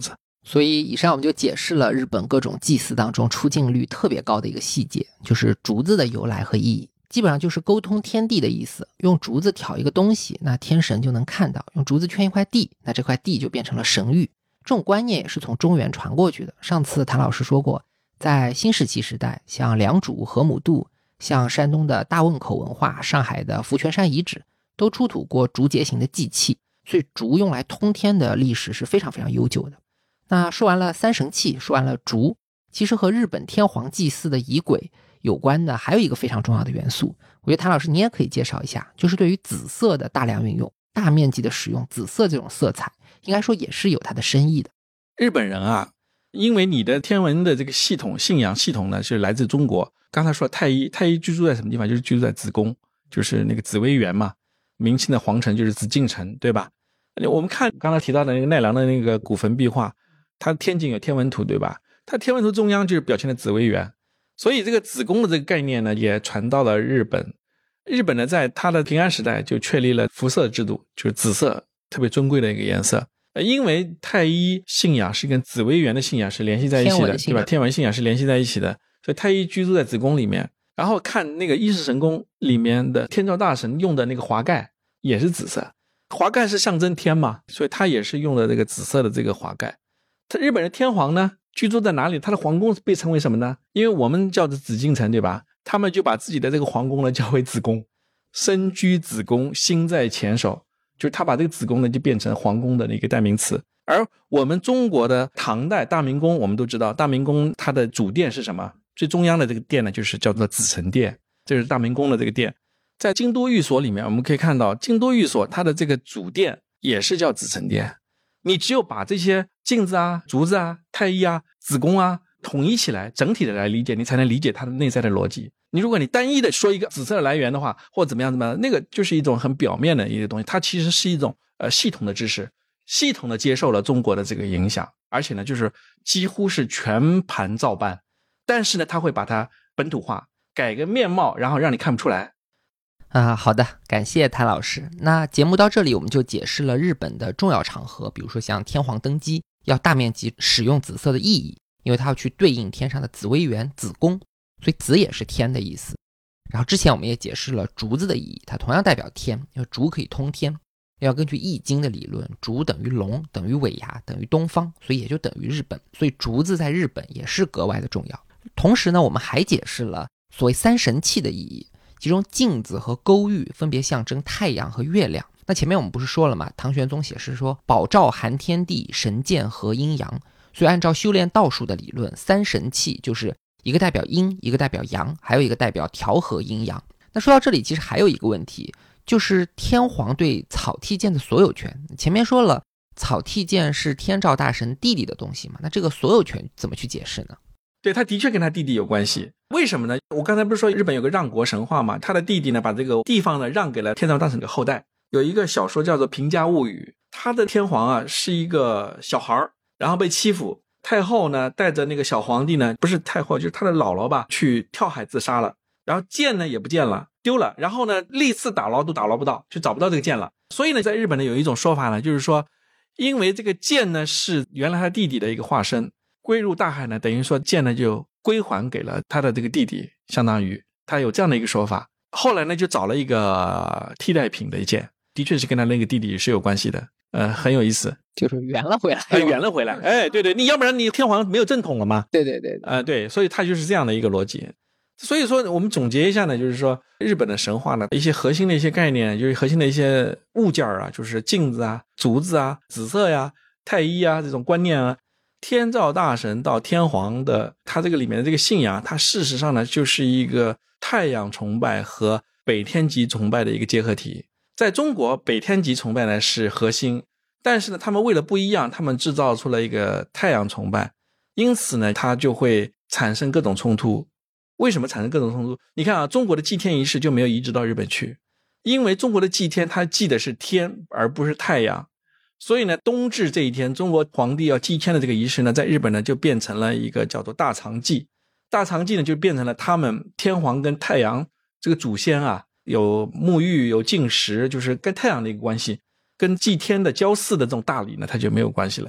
所以以上我们就解释了日本各种祭祀当中出镜率特别高的一个细节，就是竹子的由来和意义。基本上就是沟通天地的意思，用竹子挑一个东西，那天神就能看到；用竹子圈一块地，那这块地就变成了神域。这种观念也是从中原传过去的。上次谭老师说过，在新石器时代，像良渚、河姆渡，像山东的大汶口文化，上海的福泉山遗址，都出土过竹节形的祭器，所以竹用来通天的历史是非常非常悠久的。那说完了三神器，说完了竹，其实和日本天皇祭祀的仪轨有关的还有一个非常重要的元素，我觉得谭老师你也可以介绍一下，就是对于紫色的大量运用，大面积的使用紫色这种色彩，应该说也是有它的深意的。 日本人啊，因为你的天文的这个系统信仰系统呢是来自中国，刚才说太一，太一居住在什么地方？就是居住在子宫，就是那个紫微垣嘛，明清的皇城就是紫禁城，对吧？我们看刚才提到的那个奈良的那个古坟壁画，它天井有天文图，对吧？它天文图中央就是表现的紫微垣，所以这个子宫的这个概念呢也传到了日本。日本呢在它的平安时代就确立了服色制度，就是紫色特别尊贵的一个颜色。因为太一信仰是跟紫微垣的信仰是联系在一起的，对吧？天文信仰是联系在一起的，所以太一居住在子宫里面。然后看那个伊势神宫里面的天照大神用的那个华盖也是紫色，华盖是象征天嘛，所以他也是用的这个紫色的这个华盖。他日本的天皇呢居住在哪里？他的皇宫被称为什么呢？因为我们叫做紫禁城，对吧？他们就把自己的这个皇宫呢叫为子宫，身居子宫，心在前首，就是他把这个子宫呢就变成皇宫的一个代名词。而我们中国的唐代大明宫，我们都知道大明宫它的主殿是什么？最中央的这个殿呢就是叫做紫宸殿，这是大明宫的这个殿。在京都御所里面我们可以看到，京都御所它的这个主殿也是叫紫宸殿。你只有把这些镜子啊、竹子啊、太一啊、子宫啊统一起来，整体的来理解，你才能理解它的内在的逻辑。你如果你单一的说一个紫色的来源的话，或怎么样怎么样，那个就是一种很表面的一个东西，它其实是一种呃系统的知识，系统的接受了中国的这个影响，而且呢就是几乎是全盘照搬，但是呢它会把它本土化，改个面貌，然后让你看不出来。 啊，好的，感谢谭老师。那节目到这里我们就解释了日本的重要场合，比如说像天皇登基要大面积使用紫色的意义，因为它要去对应天上的紫微垣、子宫，所以紫也是天的意思。然后之前我们也解释了竹子的意义，它同样代表天，因为竹可以通天。要根据易经的理论，竹等于龙，等于尾牙，等于东方，所以也就等于日本，所以竹子在日本也是格外的重要。同时呢，我们还解释了所谓三神器的意义，其中镜子和勾玉分别象征太阳和月亮。那前面我们不是说了吗？唐玄宗写诗说宝照含天地，神剑合阴阳，所以按照修炼道术的理论，三神器就是一个代表阴，一个代表阳，还有一个代表调和阴阳。那说到这里其实还有一个问题，就是天皇对草剃剑的所有权。前面说了草剃剑是天照大神弟弟的东西嘛，那这个所有权怎么去解释呢？ 对，他的确跟他弟弟有关系。为什么呢？我刚才不是说日本有个让国神话嘛，他的弟弟呢把这个地方呢让给了天照大神的后代。有一个小说叫做《平家物语》，他的天皇啊是一个小孩，然后被欺负，太后呢带着那个小皇帝呢，不是太后就是他的姥姥吧，去跳海自杀了。然后剑呢也不见了，丢了，然后呢历次打捞都打捞不到，就找不到这个剑了。所以呢在日本呢有一种说法呢，就是说因为这个剑呢是原来他弟弟的一个化身，归入大海呢，等于说剑呢就归还给了他的这个弟弟，相当于他有这样的一个说法。后来呢就找了一个替代品的剑，的确是跟他那个弟弟是有关系的，呃，很有意思， 就是圆了回来， 呃，圆了回来，哎，对对，你要不然你天皇没有正统了吗？ 对对对， 呃，对，所以他就是这样的一个逻辑。所以说我们总结一下呢，就是说日本的神话呢，一些核心的一些概念，就是核心的一些物件啊，就是镜子啊、竹子啊、紫色呀、太一啊这种观念啊，天照大神到天皇的他这个里面的这个信仰，它事实上呢就是一个太阳崇拜和北天极崇拜的一个结合体。在中国北天极崇拜呢是核心，但是呢他们为了不一样，他们制造出了一个太阳崇拜，因此呢它就会产生各种冲突。为什么产生各种冲突？你看啊，中国的祭天仪式就没有移植到日本去，因为中国的祭天它祭的是天而不是太阳，所以呢冬至这一天中国皇帝要祭天的这个仪式呢，在日本呢就变成了一个叫做大长祭。大长祭呢就变成了他们天皇跟太阳这个祖先啊有沐浴有进食，就是跟太阳的一个关系，跟祭天的交祀的这种大礼呢它就没有关系了。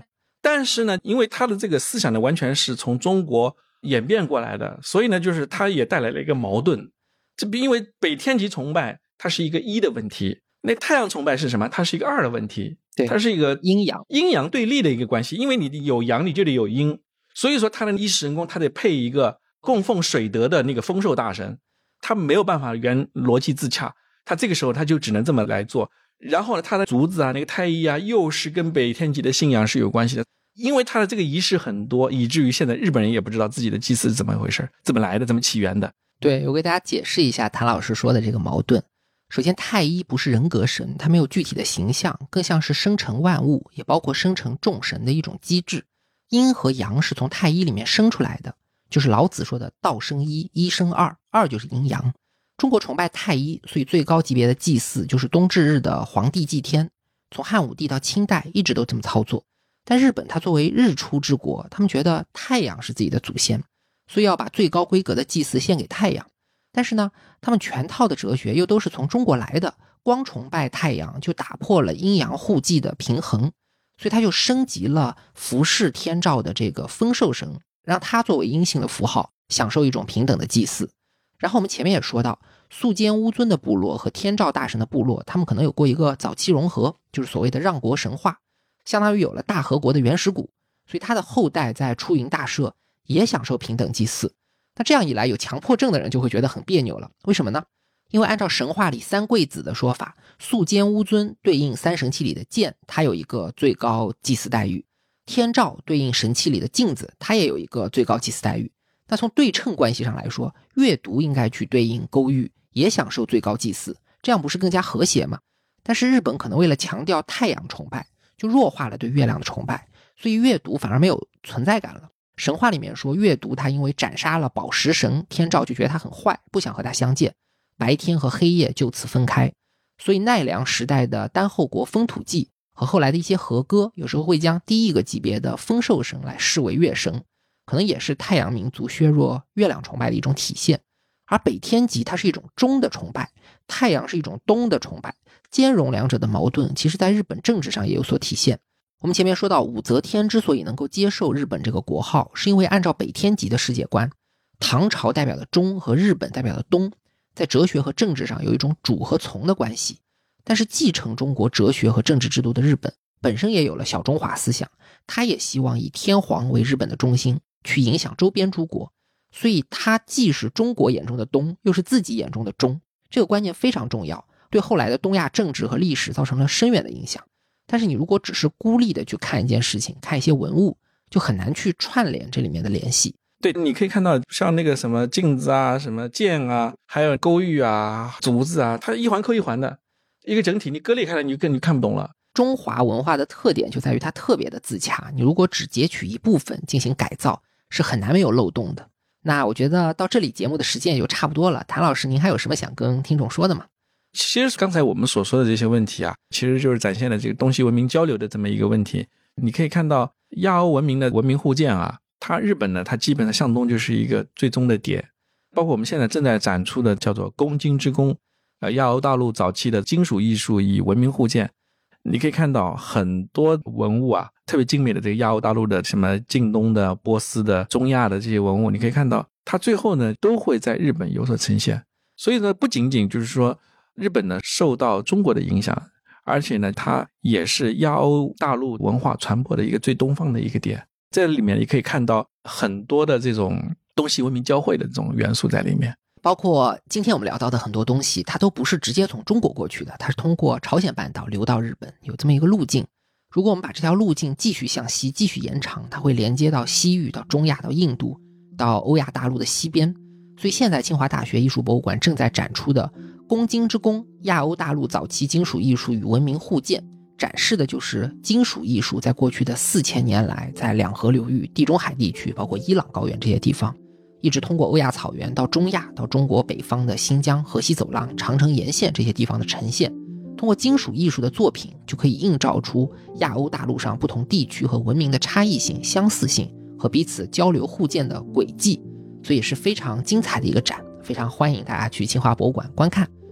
但是呢，因为他的这个思想呢，完全是从中国演变过来的，所以呢，就是他也带来了一个矛盾。这因为北天极崇拜它是一个一的问题，那太阳崇拜是什么？它是一个二的问题， 对， 它是一个阴阳阴阳对立的一个关系。因为你有阳，你就得有阴，所以说他的一世神功，他得配一个供奉水德的那个丰寿大神，他没有办法原逻辑自洽，他这个时候他就只能这么来做。然后呢，他的竹子啊，那个太一啊，又是跟北天极的信仰是有关系的。因为他的这个仪式很多，以至于现在日本人也不知道自己的祭祀是怎么回事，怎么来的，怎么起源的。 对，我给大家解释一下谭老师说的这个矛盾。首先，太一不是人格神，它没有具体的形象，更像是生成万物，也包括生成众神的一种机制。阴和阳是从太一里面生出来的，就是老子说的道生一，一生二，二就是阴阳。中国崇拜太一，所以最高级别的祭祀就是冬至日的皇帝祭天，从汉武帝到清代一直都这么操作。但日本它作为日出之国，他们觉得太阳是自己的祖先，所以要把最高规格的祭祀献给太阳。但是呢，他们全套的哲学又都是从中国来的，光崇拜太阳就打破了阴阳互济的平衡，所以他就升级了服侍天照的这个丰寿神，让他作为阴性的符号，享受一种平等的祭祀。然后我们前面也说到，肃监乌尊的部落和天照大神的部落，他们可能有过一个早期融合，就是所谓的让国神话，相当于有了大和国的原始谷，所以他的后代在出云大社也享受平等祭祀。那这样一来，有强迫症的人就会觉得很别扭了。为什么呢？因为按照神话里三贵子的说法，肃监乌尊对应三神器里的剑，它有一个最高祭祀待遇；天照对应神器里的镜子，它也有一个最高祭祀待遇。那从对称关系上来说，月读应该去对应勾玉，也享受最高祭祀，这样不是更加和谐吗？但是日本可能为了强调太阳崇拜，就弱化了对月亮的崇拜，所以月读反而没有存在感了。神话里面说，月读他因为斩杀了宝石神，天照就觉得他很坏，不想和他相见，白天和黑夜就此分开。所以奈良时代的丹后国风土记和后来的一些和歌，有时候会将第一个级别的丰寿神来视为月神，可能也是太阳民族削弱月亮崇拜的一种体现。而北天极它是一种中的崇拜，太阳是一种东的崇拜，兼容两者的矛盾，其实在日本政治上也有所体现。我们前面说到，武则天之所以能够接受日本这个国号，是因为按照北天极的世界观，唐朝代表的中和日本代表的东，在哲学和政治上有一种主和从的关系。但是继承中国哲学和政治制度的日本本身也有了小中华思想，他也希望以天皇为日本的中心，去影响周边诸国，所以他既是中国眼中的东，又是自己眼中的中，这个观念非常重要，对后来的东亚政治和历史造成了深远的影响。但是你如果只是孤立的去看一件事情，看一些文物，就很难去串联这里面的联系。 对，你可以看到像那个什么镜子啊，什么剑啊，还有勾玉啊，竹子啊，它一环扣一环的一个整体，你割裂开来你就更你看不懂了。 中华文化的特点就在于它特别的自洽，你如果只截取一部分进行改造，是很难没有漏洞的。那我觉得到这里节目的时间也就差不多了，谭老师您还有什么想跟听众说的吗？ 其实刚才我们所说的这些问题啊，其实就是展现了这个东西文明交流的这么一个问题。你可以看到亚欧文明的文明互鉴啊，它日本呢，它基本上向东就是一个最终的点。包括我们现在正在展出的叫做工金之宫，呃，亚欧大陆早期的金属艺术与文明互鉴，你可以看到很多文物啊，特别精美的这个亚欧大陆的什么近东的、波斯的、中亚的这些文物，你可以看到它最后呢都会在日本有所呈现。所以呢，不仅仅就是说日本呢受到中国的影响，而且呢它也是亚欧大陆文化传播的一个最东方的一个点。这里面也可以看到很多的这种东西文明交汇的这种元素在里面， 包括今天我们聊到的很多东西，它都不是直接从中国过去的，它是通过朝鲜半岛流到日本，有这么一个路径。如果我们把这条路径继续向西继续延长，它会连接到西域，到中亚，到印度，到欧亚大陆的西边。所以现在清华大学艺术博物馆正在展出的工金之宫，亚欧大陆早期金属艺术与文明互鉴，展示的就是金属艺术在过去的四千年来，在两河流域、地中海地区，包括伊朗高原这些地方，一直通过欧亚草原到中亚，到中国北方的新疆、河西走廊、长城沿线这些地方的呈现。通过金属艺术的作品，就可以映照出亚欧大陆上不同地区和文明的差异性、相似性和彼此交流互鉴的轨迹，所以是非常精彩的一个展，非常欢迎大家去清华博物馆观看。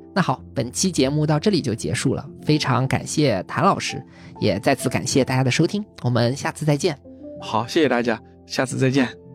那好，本期节目到这里就结束了，非常感谢谭老师，也再次感谢大家的收听，我们下次再见。 好，谢谢大家，下次再见。